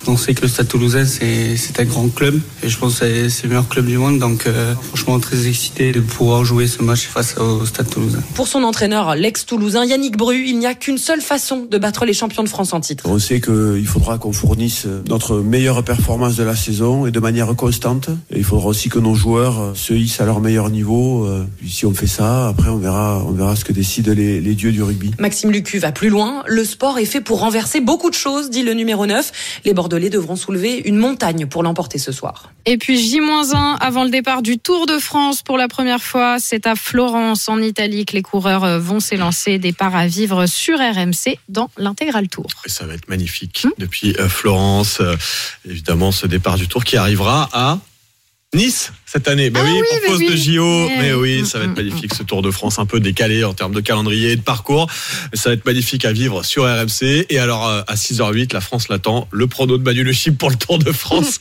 On sait que le Stade Toulousain, c'est, c'est un grand club et je pense que c'est, c'est le meilleur club du monde. Donc euh, franchement, très excité de pouvoir jouer ce match face au Stade Toulousain. Pour son entraîneur, l'ex-toulousain Yannick Bru, il n'y a qu'une seule façon de battre les champions de France en titre. On sait qu'il faudra qu'on fournisse notre meilleure performance de la saison et de manière constante. Et il faudra aussi que nos joueurs se hissent à leur meilleur niveau. Puis si on fait ça, après on verra, on verra ce que décident les, les dieux du rugby. Maxime Lucu va plus loin. Le sport est fait pour renverser beaucoup de choses, dit le numéro neuf. Les Bordelais devront soulever une montagne pour l'emporter ce soir. Et puis J moins un avant le départ du Tour de France pour la première fois. C'est à Florence, en Italie, que les coureurs vont s'élancer. Départ à vivre sur R M C dans l'intégral Tour. Et ça va être magnifique. Mmh. Depuis euh, Florence, euh, évidemment, ce départ du Tour qui arrivera à Nice cette année. Mais ah oui, oui, pour cause oui. de J O. Mais, mais oui, ça va être magnifique, ce Tour de France un peu décalé en termes de calendrier et de parcours. Ça va être magnifique à vivre sur R M C. Et alors, à six heures huit, la France l'attend. Le prono de Manu Le Chip pour le Tour de France.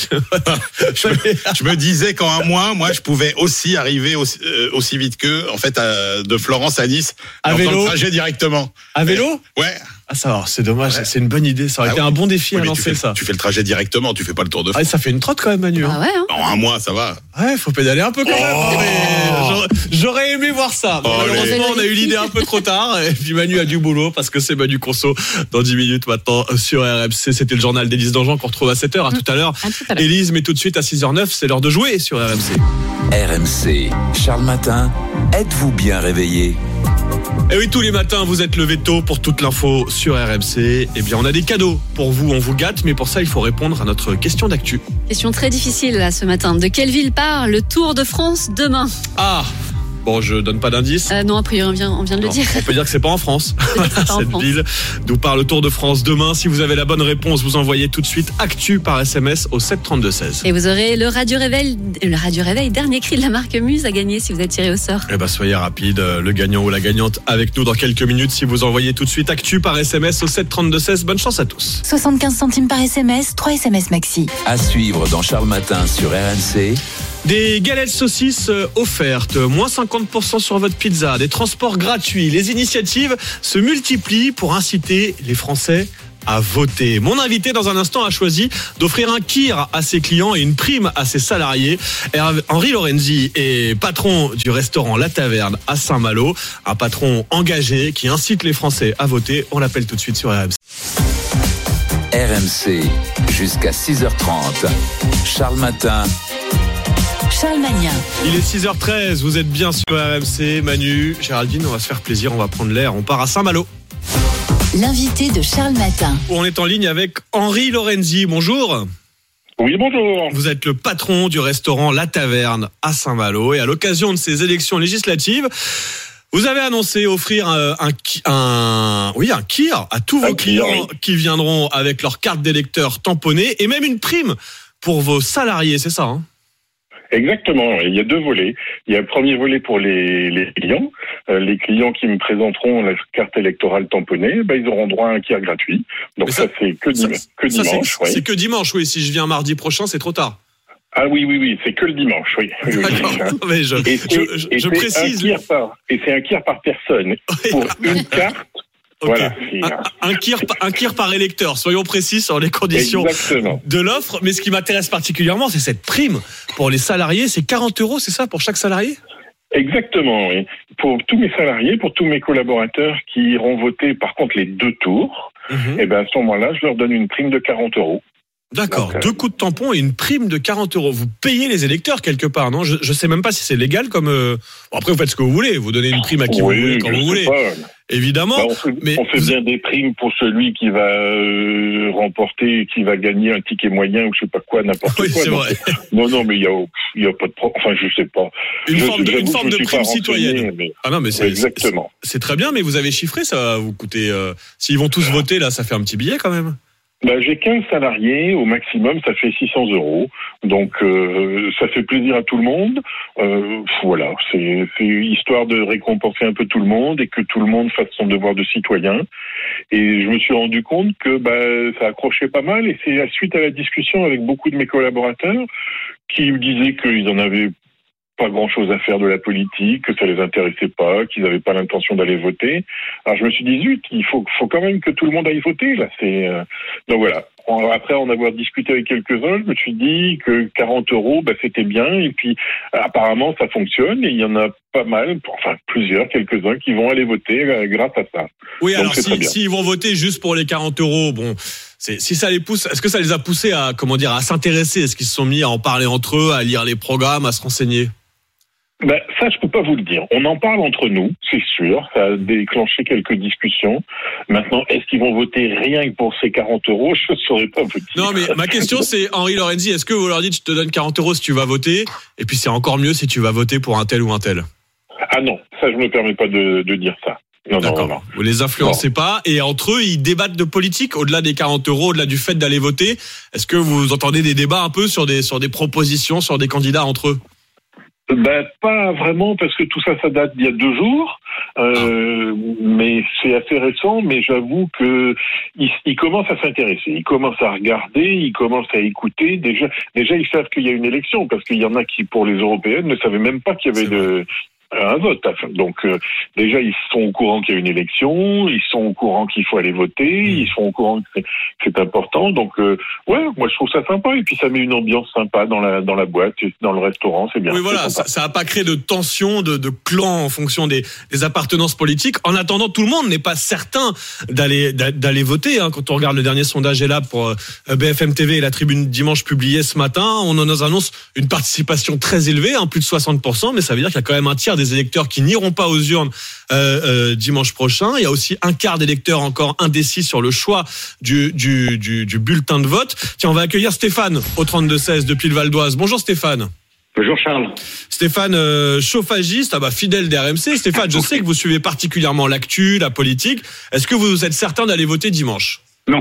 je, me, je me disais qu'en un mois, moi, je pouvais aussi arriver aussi, euh, aussi vite qu'eux, en fait, à, de Florence à Nice. À vélo. Le trajet directement. À vélo? Ouais. Ah ça va, c'est dommage, ouais. C'est une bonne idée, ça aurait ah été oui. un bon défi oui, à lancer tu fais, ça. Tu fais le trajet directement, tu fais pas le Tour de France. Ah, ça fait une trotte quand même, Manu. Ah ouais, hein. En un mois, ça va. Ouais, faut pédaler un peu quand même. Oh j'aurais, j'aurais aimé voir ça. Oh malheureusement, on a eu l'idée un peu trop tard. Et puis Manu a du boulot parce que c'est Manu Conso dans dix minutes maintenant sur R M C. C'était le journal d'Élise Dangean qu'on retrouve à sept heures. À tout à l'heure. À tout à l'heure. Élise, mais tout de suite à six heures neuf, c'est l'heure de jouer sur R M C. R M C, Charles Matin, êtes-vous bien réveillé? Et oui, tous les matins, vous êtes levé tôt pour toute l'info sur R M C. Eh bien, on a des cadeaux pour vous, on vous gâte, mais pour ça, il faut répondre à notre question d'actu. Question très difficile là ce matin. De quelle ville part le Tour de France demain? Ah Bon, je donne pas d'indice. Euh, non, a priori, on vient, on vient de non, le dire. On peut dire que c'est pas en France. Pas Cette en France. ville d'où part le Tour de France demain. Si vous avez la bonne réponse, vous envoyez tout de suite Actu par S M S au sept trente-deux seize. Et vous aurez le Radio Réveil, le Radio Réveil, dernier cri de la marque Muse à gagner si vous êtes tiré au sort. Eh ben, soyez rapide. Le gagnant ou la gagnante avec nous dans quelques minutes. Si vous envoyez tout de suite Actu par S M S au sept trente-deux seize. Bonne chance à tous. soixante-quinze centimes par S M S, trois S M S maxi. À suivre dans Charles Matin sur R M C. Des galettes saucisses offertes, moins cinquante pour cent sur votre pizza, des transports gratuits. Les initiatives se multiplient pour inciter les Français à voter. Mon invité dans un instant a choisi d'offrir un kir à ses clients et une prime à ses salariés. Henri Lorenzi est patron du restaurant La Taverne à Saint-Malo, un patron engagé qui incite les Français à voter. On l'appelle tout de suite sur R M C. R M C, jusqu'à six heures trente. Charles Matin. Charles Magnin. Il est six heures treize, vous êtes bien sur R M C. Manu, Géraldine, on va se faire plaisir, on va prendre l'air, on part à Saint-Malo. L'invité de Charles Matin. On est en ligne avec Henri Lorenzi, bonjour. Oui, bonjour. Vous êtes le patron du restaurant La Taverne à Saint-Malo et à l'occasion de ces élections législatives, vous avez annoncé offrir un, un, un, oui, un kir à tous vos un clients kir, oui. qui viendront avec leur carte d'électeur tamponnée et même une prime pour vos salariés, c'est ça hein? Exactement, il y a deux volets. Il y a un premier volet pour les, les clients. Euh, les clients qui me présenteront la carte électorale tamponnée, ben, ils auront droit à un kir gratuit. Donc ça, ça c'est que, dim- ça, que ça, dimanche. C'est, oui. c'est que dimanche, oui. Si je viens mardi prochain, c'est trop tard. Ah oui, oui, oui, c'est que le dimanche, oui. oui, oui. Mais je, et c'est, je, je, et je c'est précise. Un par, et c'est un kir par personne. Oui. Pour une carte. Okay. Voilà. Un, un, kir, un kir par électeur, soyons précis sur les conditions Exactement. de l'offre. Mais ce qui m'intéresse particulièrement, c'est cette prime pour les salariés. C'est quarante euros, c'est ça, pour chaque salarié ? Exactement, oui. Pour tous mes salariés, pour tous mes collaborateurs qui iront voter par contre les deux tours, mm-hmm. et ben à ce moment-là, je leur donne une prime de quarante euros. D'accord, Donc, deux coups de tampon et une prime de quarante euros. Vous payez les électeurs quelque part, non ? Je ne sais même pas si c'est légal comme... Euh... Bon, après, vous faites ce que vous voulez, vous donnez une prime à qui oui, vous voulez, quand vous voulez. Pas. Évidemment. Bah, on fait, mais on fait vous... bien des primes pour celui qui va euh, remporter, qui va gagner un ticket moyen ou je sais pas quoi, n'importe oui, quoi. C'est donc, vrai. Non, non, mais il y a, il y a pas de problème. Enfin, je sais pas. Une je, forme de, une forme de prime citoyenne. Mais... Ah non, mais c'est, exactement. C'est, c'est très bien, mais vous avez chiffré, ça va vous coûter. Euh, s'ils vont tous voter là, ça fait un petit billet quand même. Bah, j'ai quinze salariés, au maximum, ça fait six cents euros. Donc, euh, ça fait plaisir à tout le monde. Euh, voilà, c'est, c'est histoire de récompenser un peu tout le monde et que tout le monde fasse son devoir de citoyen. Et je me suis rendu compte que bah, ça accrochait pas mal. Et c'est suite à la discussion avec beaucoup de mes collaborateurs qui me disaient qu'ils en avaient pas grand-chose à faire de la politique, que ça les intéressait pas, qu'ils n'avaient pas l'intention d'aller voter. Alors je me suis dit, zut, il faut, faut quand même que tout le monde aille voter. Là, c'est euh... donc voilà. Après en avoir discuté avec quelques-uns, je me suis dit que quarante euros, bah, c'était bien. Et puis apparemment ça fonctionne et il y en a pas mal, enfin plusieurs, quelques-uns qui vont aller voter euh, grâce à ça. Oui, donc, alors s'ils si, si ils vont voter juste pour les quarante euros, bon, c'est, si ça les pousse, est-ce que ça les a poussés à comment dire à s'intéresser? Est-ce qu'ils se sont mis à en parler entre eux, à lire les programmes, à se renseigner? Ben, ça, je peux pas vous le dire. On en parle entre nous, c'est sûr. Ça a déclenché quelques discussions. Maintenant, est-ce qu'ils vont voter rien que pour ces quarante euros? Je ne saurais pas vous dire. Non, mais ma question, c'est, Henri Lorenzi, est-ce que vous leur dites, je te donne quarante euros si tu vas voter? Et puis, c'est encore mieux si tu vas voter pour un tel ou un tel. Ah non, ça, je me permets pas de, de dire ça. Non, D'accord. non, non. Vous les influencez non. pas. Et entre eux, ils débattent de politique, au-delà des quarante euros, au-delà du fait d'aller voter. Est-ce que vous entendez des débats un peu sur des, sur des propositions, sur des candidats entre eux? Ben pas vraiment parce que tout ça ça date d'il y a deux jours, euh, ah. mais c'est assez récent. Mais j'avoue que ils, ils commencent à s'intéresser, ils commencent à regarder, ils commencent à écouter. Déjà, déjà ils savent qu'il y a une élection parce qu'il y en a qui pour les européennes ne savaient même pas qu'il y avait de un vote. Donc euh, déjà ils sont au courant qu'il y a une élection, ils sont au courant qu'il faut aller voter, mmh. ils sont au courant que c'est, que c'est important. Donc euh, ouais, moi je trouve ça sympa et puis ça met une ambiance sympa dans la dans la boîte, dans le restaurant, c'est bien. Oui voilà, ça, ça a pas créé de tension, de, de clan en fonction des, des appartenances politiques. En attendant, tout le monde n'est pas certain d'aller d'aller voter. Hein. Quand on regarde le dernier sondage est là pour euh, B F M T V et la Tribune dimanche publié ce matin, on en annonce une participation très élevée, hein, plus de soixante pour cent, mais ça veut dire qu'il y a quand même un tiers des électeurs qui n'iront pas aux urnes euh, euh, dimanche prochain. Il y a aussi un quart d'électeurs encore indécis sur le choix du, du, du, du bulletin de vote. Tiens, on va accueillir Stéphane au trente-deux seize depuis le Val d'Oise. Bonjour Stéphane. Bonjour Charles. Stéphane, euh, chauffagiste, ah bah, fidèle d'R M C. Stéphane, je sais que vous suivez particulièrement l'actu, la politique. Est-ce que vous êtes certain d'aller voter dimanche? Non.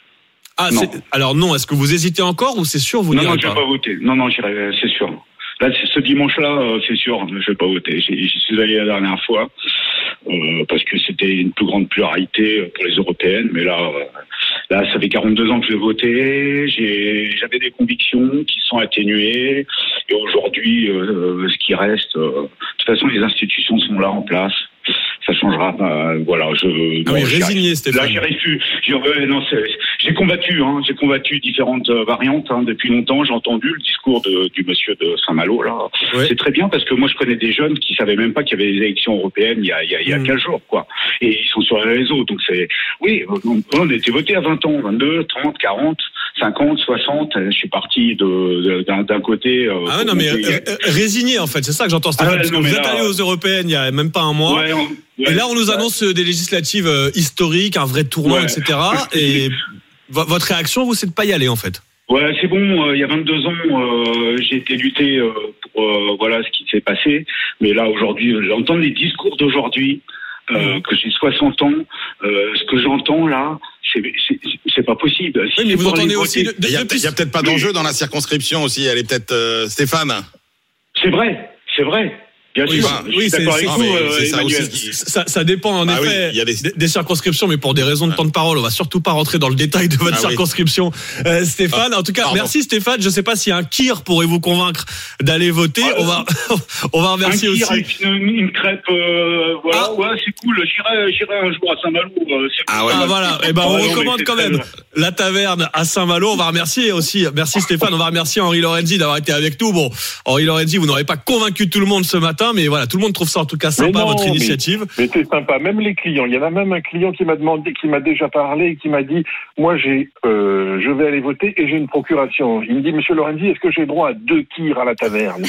Ah, non. C'est... alors non, est-ce que vous hésitez encore ou c'est sûr vous non, n'irez non, pas? Non, je vais pas voter. Non, non, j'irai, c'est sûr. Là, ce dimanche-là, c'est sûr, je vais pas voter. J'y suis allé la dernière fois euh, parce que c'était une plus grande pluralité pour les européennes, mais là, euh, là, ça fait quarante-deux ans que je votais. J'ai, j'avais des convictions qui sont atténuées, et aujourd'hui, euh, ce qui reste, euh, de toute façon, les institutions sont là en place. Ça changera. Euh, voilà, je. Ah oui, résigné, Stéphane. Là, j'ai réussi. J'ai, euh, non, c'est, j'ai combattu. Hein, j'ai combattu différentes variantes hein, depuis longtemps. J'ai entendu le discours de, du monsieur de Saint-Malo. Là, ouais. C'est très bien parce que moi, je connais des jeunes qui savaient même pas qu'il y avait des élections européennes il y a, il y a, il y a mmh. quinze jours, quoi. Et ils sont sur les réseaux. Donc c'est, oui, on a été voté à vingt ans, vingt-deux, trente, quarante, cinquante, soixante. Je suis parti de, de d'un, d'un côté. Euh, ah ouais, non, mais euh, résigné en fait. C'est ça que j'entends, Stéphane. Ah, parce que vous êtes là, allé aux européennes il y a même pas un mois. Ouais, on, Ouais, et là, on nous annonce ouais. des législatives euh, historiques, un vrai tournant, ouais. et cetera. Et v- votre réaction, vous, c'est de pas y aller, en fait. Ouais, c'est bon. Euh, il y a vingt-deux ans, euh, j'ai été lutter euh, pour euh, voilà ce qui s'est passé. Mais là, aujourd'hui, j'entends les discours d'aujourd'hui, euh, mmh. que j'ai soixante ans. Euh, ce que j'entends là, c'est, c'est, c'est pas possible. Si oui, mais vous entendez aussi. De, de, il y a, il y a peut-être pas d'enjeu oui. dans la circonscription aussi. Elle est peut-être euh, Stéphane. C'est vrai, c'est vrai. Bien oui, sûr, bah, oui, c'est, c'est, vous, euh, c'est ça, aussi, ça, ça dépend en ah effet oui, y a des... Des, des circonscriptions, mais pour des raisons de temps de parole, on va surtout pas rentrer dans le détail de votre ah circonscription, oui. euh, Stéphane. Ah, en tout cas, pardon. Merci Stéphane. Je sais pas si un kir pourrait vous convaincre d'aller voter. Ah, on va, on va remercier un aussi. Avec une, une crêpe, euh, voilà, ah. ouais, c'est cool. J'irai, j'irai un jour à Saint-Malo. Euh, ah ouais. Ah, voilà. Et eh ben, on ouais, recommande quand même la taverne à Saint-Malo. On va remercier aussi, merci Stéphane. On va remercier Henri Lorenzi d'avoir été avec nous. Bon, Henri Lorenzi, vous n'aurez pas convaincu tout le monde ce matin, mais voilà, tout le monde trouve ça en tout cas sympa, non, votre initiative. Mais, mais c'est sympa, même les clients. Il y en a même un client qui m'a demandé, qui m'a déjà parlé et qui m'a dit, moi j'ai, euh, je vais aller voter et j'ai une procuration. Il me dit, Monsieur Lorenzi, est-ce que j'ai droit à deux kirs à la taverne?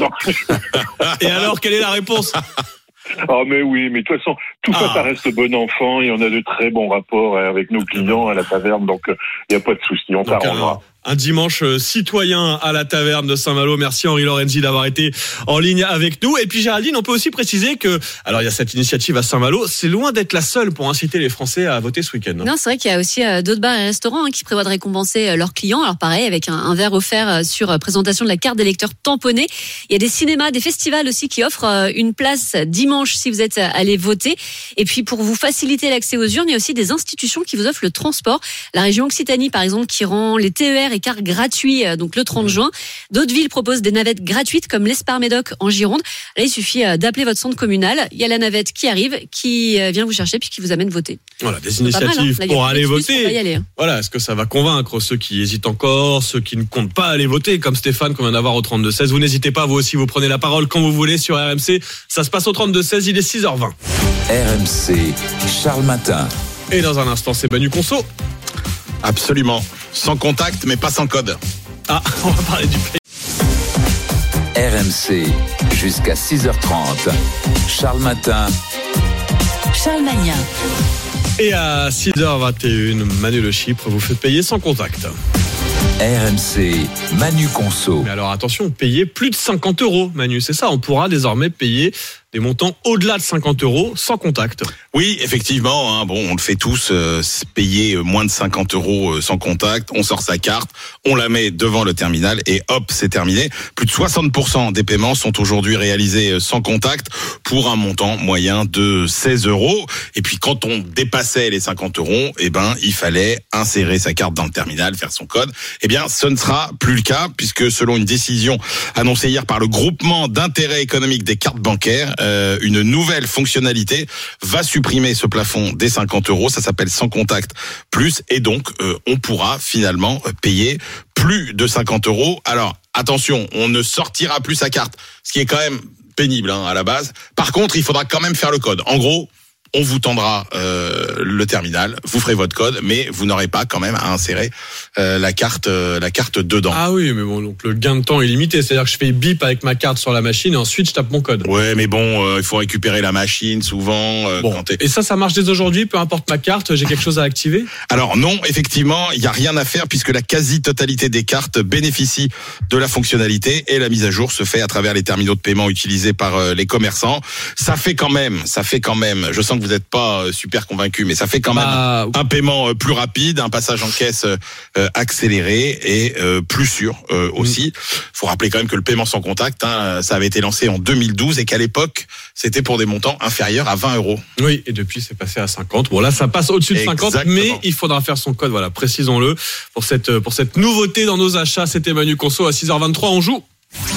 Et alors, quelle est la réponse? Ah mais oui, mais de toute façon, tout ah. ça, ça reste bon enfant et on a de très bons rapports avec nos clients à la taverne, donc il euh, n'y a pas de souci, on s'arrangera. Un dimanche citoyen à la taverne de Saint-Malo. Merci Henri Lorenzi d'avoir été en ligne avec nous. Et puis Géraldine, on peut aussi préciser que, alors il y a cette initiative à Saint-Malo, c'est loin d'être la seule pour inciter les Français à voter ce week-end. Non, c'est vrai qu'il y a aussi d'autres bars et restaurants hein, qui prévoient de récompenser leurs clients. Alors pareil, avec un, un verre offert sur présentation de la carte d'électeur tamponnée. Il y a des cinémas, des festivals aussi qui offrent une place dimanche si vous êtes allé voter. Et puis pour vous faciliter l'accès aux urnes, il y a aussi des institutions qui vous offrent le transport. La région Occitanie, par exemple, qui rend les T E R et et cars gratuits donc le trente juin. D'autres villes proposent des navettes gratuites comme l'Espar-Médoc en Gironde. Là, il suffit d'appeler votre centre communal. Il y a la navette qui arrive, qui vient vous chercher puis qui vous amène voter. Voilà, des C'est initiatives pas mal, hein. Là, pour il y a aller plus voter. pour y aller, hein. Voilà, est-ce que ça va convaincre ceux qui hésitent encore, ceux qui ne comptent pas aller voter, comme Stéphane qu'on vient d'avoir au trente-deux seize. Vous n'hésitez pas, vous aussi, vous prenez la parole quand vous voulez sur R M C. Ça se passe au trente-deux seize, il est six heures vingt. R M C, Charles Matin. Et dans un instant, c'est Manu Conso. Absolument. Sans contact, mais pas sans code. Ah, on va parler du play. R M C, jusqu'à six heures trente. Charles Matin. Charles Magnin. Et à six heures vingt et une, Manu Le Chypre vous fait payer sans contact. R M C, Manu Conso. Mais alors attention, payer plus de cinquante euros, Manu, c'est ça, on pourra désormais payer des montants au-delà de cinquante euros sans contact. Oui, effectivement, hein, bon, on le fait tous, euh, payer moins de cinquante euros euh, sans contact, on sort sa carte, on la met devant le terminal et hop, c'est terminé. Plus de soixante pour cent des paiements sont aujourd'hui réalisés sans contact pour un montant moyen de seize euros. Et puis quand on dépassait les cinquante euros, eh ben, il fallait insérer sa carte dans le terminal, faire son code. Eh bien, ce ne sera plus le cas puisque selon une décision annoncée hier par le groupement d'intérêt économique des cartes bancaires, euh, une nouvelle fonctionnalité va supprimer ce plafond des cinquante euros. Ça s'appelle sans contact plus et donc euh, on pourra finalement payer plus de cinquante euros. Alors attention, on ne sortira plus sa carte, ce qui est quand même pénible hein, à la base. Par contre, il faudra quand même faire le code. En gros, on vous tendra euh, le terminal, vous ferez votre code, mais vous n'aurez pas quand même à insérer euh, la carte, euh, la carte dedans. Ah oui, mais bon, donc le gain de temps est limité, c'est-à-dire que je fais bip avec ma carte sur la machine et ensuite je tape mon code. Ouais, mais bon, euh, il faut récupérer la machine souvent. Euh, bon. quand t'es... Et ça, ça marche dès aujourd'hui, peu importe ma carte, j'ai quelque chose à activer ? Alors non, effectivement, il y a rien à faire puisque la quasi-totalité des cartes bénéficie de la fonctionnalité et la mise à jour se fait à travers les terminaux de paiement utilisés par euh, les commerçants. Ça fait quand même, ça fait quand même. Je sens que vous n'êtes pas super convaincu, mais ça fait quand même bah, un paiement plus rapide, un passage en caisse euh, accéléré et euh, plus sûr euh, aussi. Il faut rappeler quand même que le paiement sans contact, hein, ça avait été lancé en deux mille douze et qu'à l'époque, c'était pour des montants inférieurs à vingt euros. Oui, et depuis, c'est passé à cinquante. Bon, là, ça passe au-dessus de cinquante, exactement. Mais il faudra faire son code. Voilà, précisons-le. Pour cette, pour cette nouveauté dans nos achats, c'était Manu Conso à six heures vingt-trois. On joue.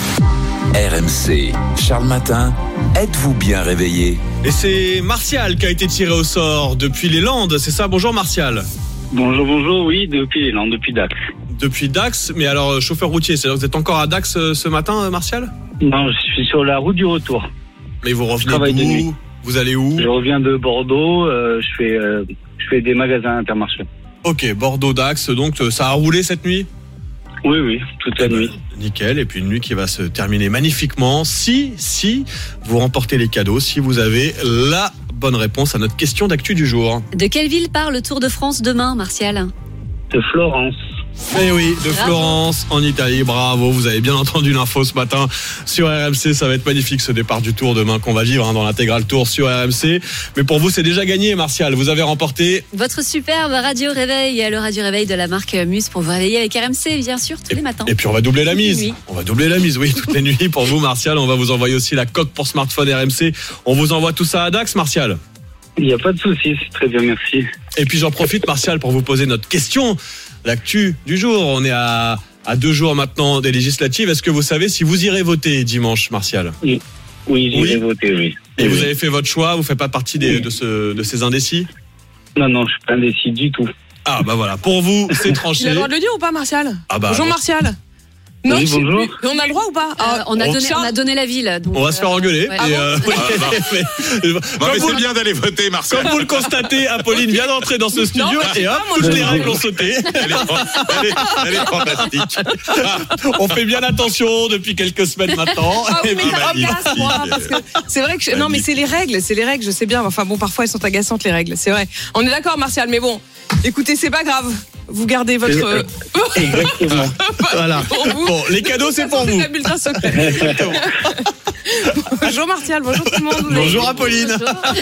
R M C, Charles Matin, êtes-vous bien réveillé ? Et c'est Martial qui a été tiré au sort depuis les Landes, c'est ça ? Bonjour Martial. Bonjour, bonjour, oui, depuis les Landes, depuis Dax. Depuis Dax, mais alors chauffeur routier, c'est-à-dire que vous êtes encore à Dax ce matin, Martial ? Non, je suis sur la route du retour. Mais vous revenez d'où ? Vous allez où ? Je reviens de Bordeaux, euh, je fais euh, je fais des magasins Intermarché. Ok, Bordeaux-Dax, donc ça a roulé cette nuit ? Oui, oui, toute la nuit. Nickel, et puis une nuit qui va se terminer magnifiquement si, si vous remportez les cadeaux, si vous avez la bonne réponse à notre question d'actu du jour. De quelle ville part le Tour de France demain, Martial ? De Florence. Eh oui, de Bravo. Florence en Italie, bravo, vous avez bien entendu l'info ce matin sur R M C, ça va être magnifique ce départ du Tour demain qu'on va vivre hein, dans l'intégral Tour sur R M C. Mais pour vous, c'est déjà gagné, Martial, vous avez remporté votre superbe radio réveil, le radio réveil de la marque Muse pour vous réveiller avec R M C, bien sûr, tous et, les matins. Et puis on va doubler la toutes mise, on va doubler la mise, oui, toutes les nuits pour vous, Martial. On va vous envoyer aussi la coque pour smartphone R M C, on vous envoie tout ça à Dax, Martial. Il n'y a pas de souci, c'est très bien, merci. Et puis j'en profite, Martial, pour vous poser notre question, l'actu du jour. On est à, à deux jours maintenant des législatives. Est-ce que vous savez si vous irez voter dimanche, Martial ? Oui, oui j'irai oui. voter, oui. Et oui. vous avez fait votre choix, vous ne faites pas partie des, oui. de, ce, de ces indécis ? Non, non, je ne suis pas indécis du tout. Ah bah voilà, pour vous, c'est tranché. Il a le droit de le dire ou pas, Martial ? Ah bah, Bonjour, bon. Martial. Non, oui, bonjour. On a le droit ou pas ? euh, on, a donné, on a donné la ville. Donc, on va se faire engueuler. Ouais. Et ah bon euh, ah, bah. mais, non, mais c'est bien d'aller voter, Marcel. Comme vous le constatez, Apolline vient d'entrer dans ce studio non, et hop, pas, toutes les règles ont sauté. Elle est, elle est, elle est fantastique. On fait bien attention depuis quelques semaines maintenant. Ah, mais ça m'agace, moi, parce que c'est vrai que je... non, mais c'est les règles, c'est les règles, je sais bien. Enfin bon, parfois elles sont agaçantes les règles, c'est vrai. On est d'accord, Martial, mais bon, écoutez, c'est pas grave. Vous gardez votre. Exactement. Voilà. Bon, les cadeaux, c'est pour vous. La bulletin secret. Bonjour Martial, bonjour tout le monde. Bonjour Apolline.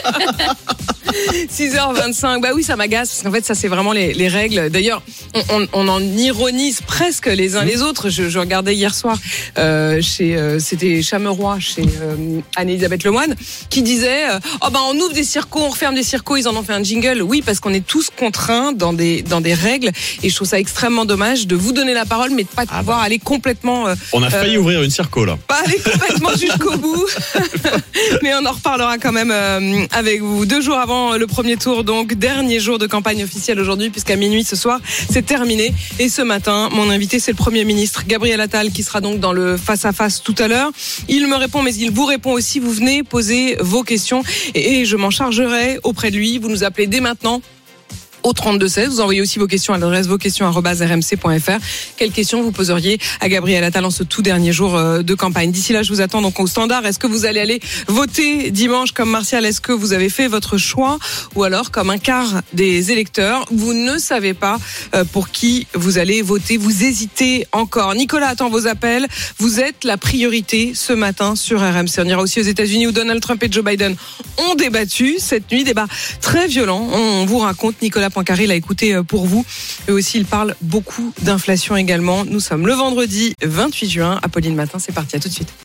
six heures vingt-cinq, bah oui, ça m'agace, parce qu'en fait, ça, c'est vraiment les, les règles. D'ailleurs, on, on, on en ironise presque les uns les autres. Je, je regardais hier soir, euh, chez, euh, c'était Chameroy, chez euh, Anne-Elisabeth Lemoine, qui disait euh, oh ben, on ouvre des circos, on referme des circos, ils en ont fait un jingle. Oui, parce qu'on est tous contraints dans des, dans des règles Et je trouve ça extrêmement dommage de vous donner la parole, mais de pas Ah pouvoir bah. aller complètement. Euh, On a failli euh, ouvrir une circo là. Pas aller complètement jusqu'au bout, mais on en reparlera quand même euh, avec vous. Deux jours avant le premier tour, donc dernier jour de campagne officielle aujourd'hui, puisqu'à minuit ce soir, c'est terminé. Et ce matin, mon invité, c'est le Premier ministre Gabriel Attal, qui sera donc dans le face-à-face tout à l'heure. Il me répond, mais il vous répond aussi. Vous venez poser vos questions et, et je m'en chargerai auprès de lui. Vous nous appelez dès maintenant au trente-deux seize. Vous envoyez aussi vos questions à l'adresse vos questions arobase r m c point f r. Quelles questions vous poseriez à Gabriel Attal en ce tout dernier jour de campagne? D'ici là, je vous attends donc au standard. Est-ce que vous allez aller voter dimanche comme Martial? Est-ce que vous avez fait votre choix? Ou alors, comme un quart des électeurs, vous ne savez pas pour qui vous allez voter? Vous hésitez encore. Nicolas attend vos appels. Vous êtes la priorité ce matin sur R M C. On ira aussi aux États-Unis où Donald Trump et Joe Biden ont débattu cette nuit. Débat très violent. On vous raconte. Nicolas Poincaré l'a écouté pour vous. Et aussi, il parle beaucoup d'inflation également. Nous sommes le vendredi vingt-huit juin. Apolline Matin, c'est parti. À tout de suite.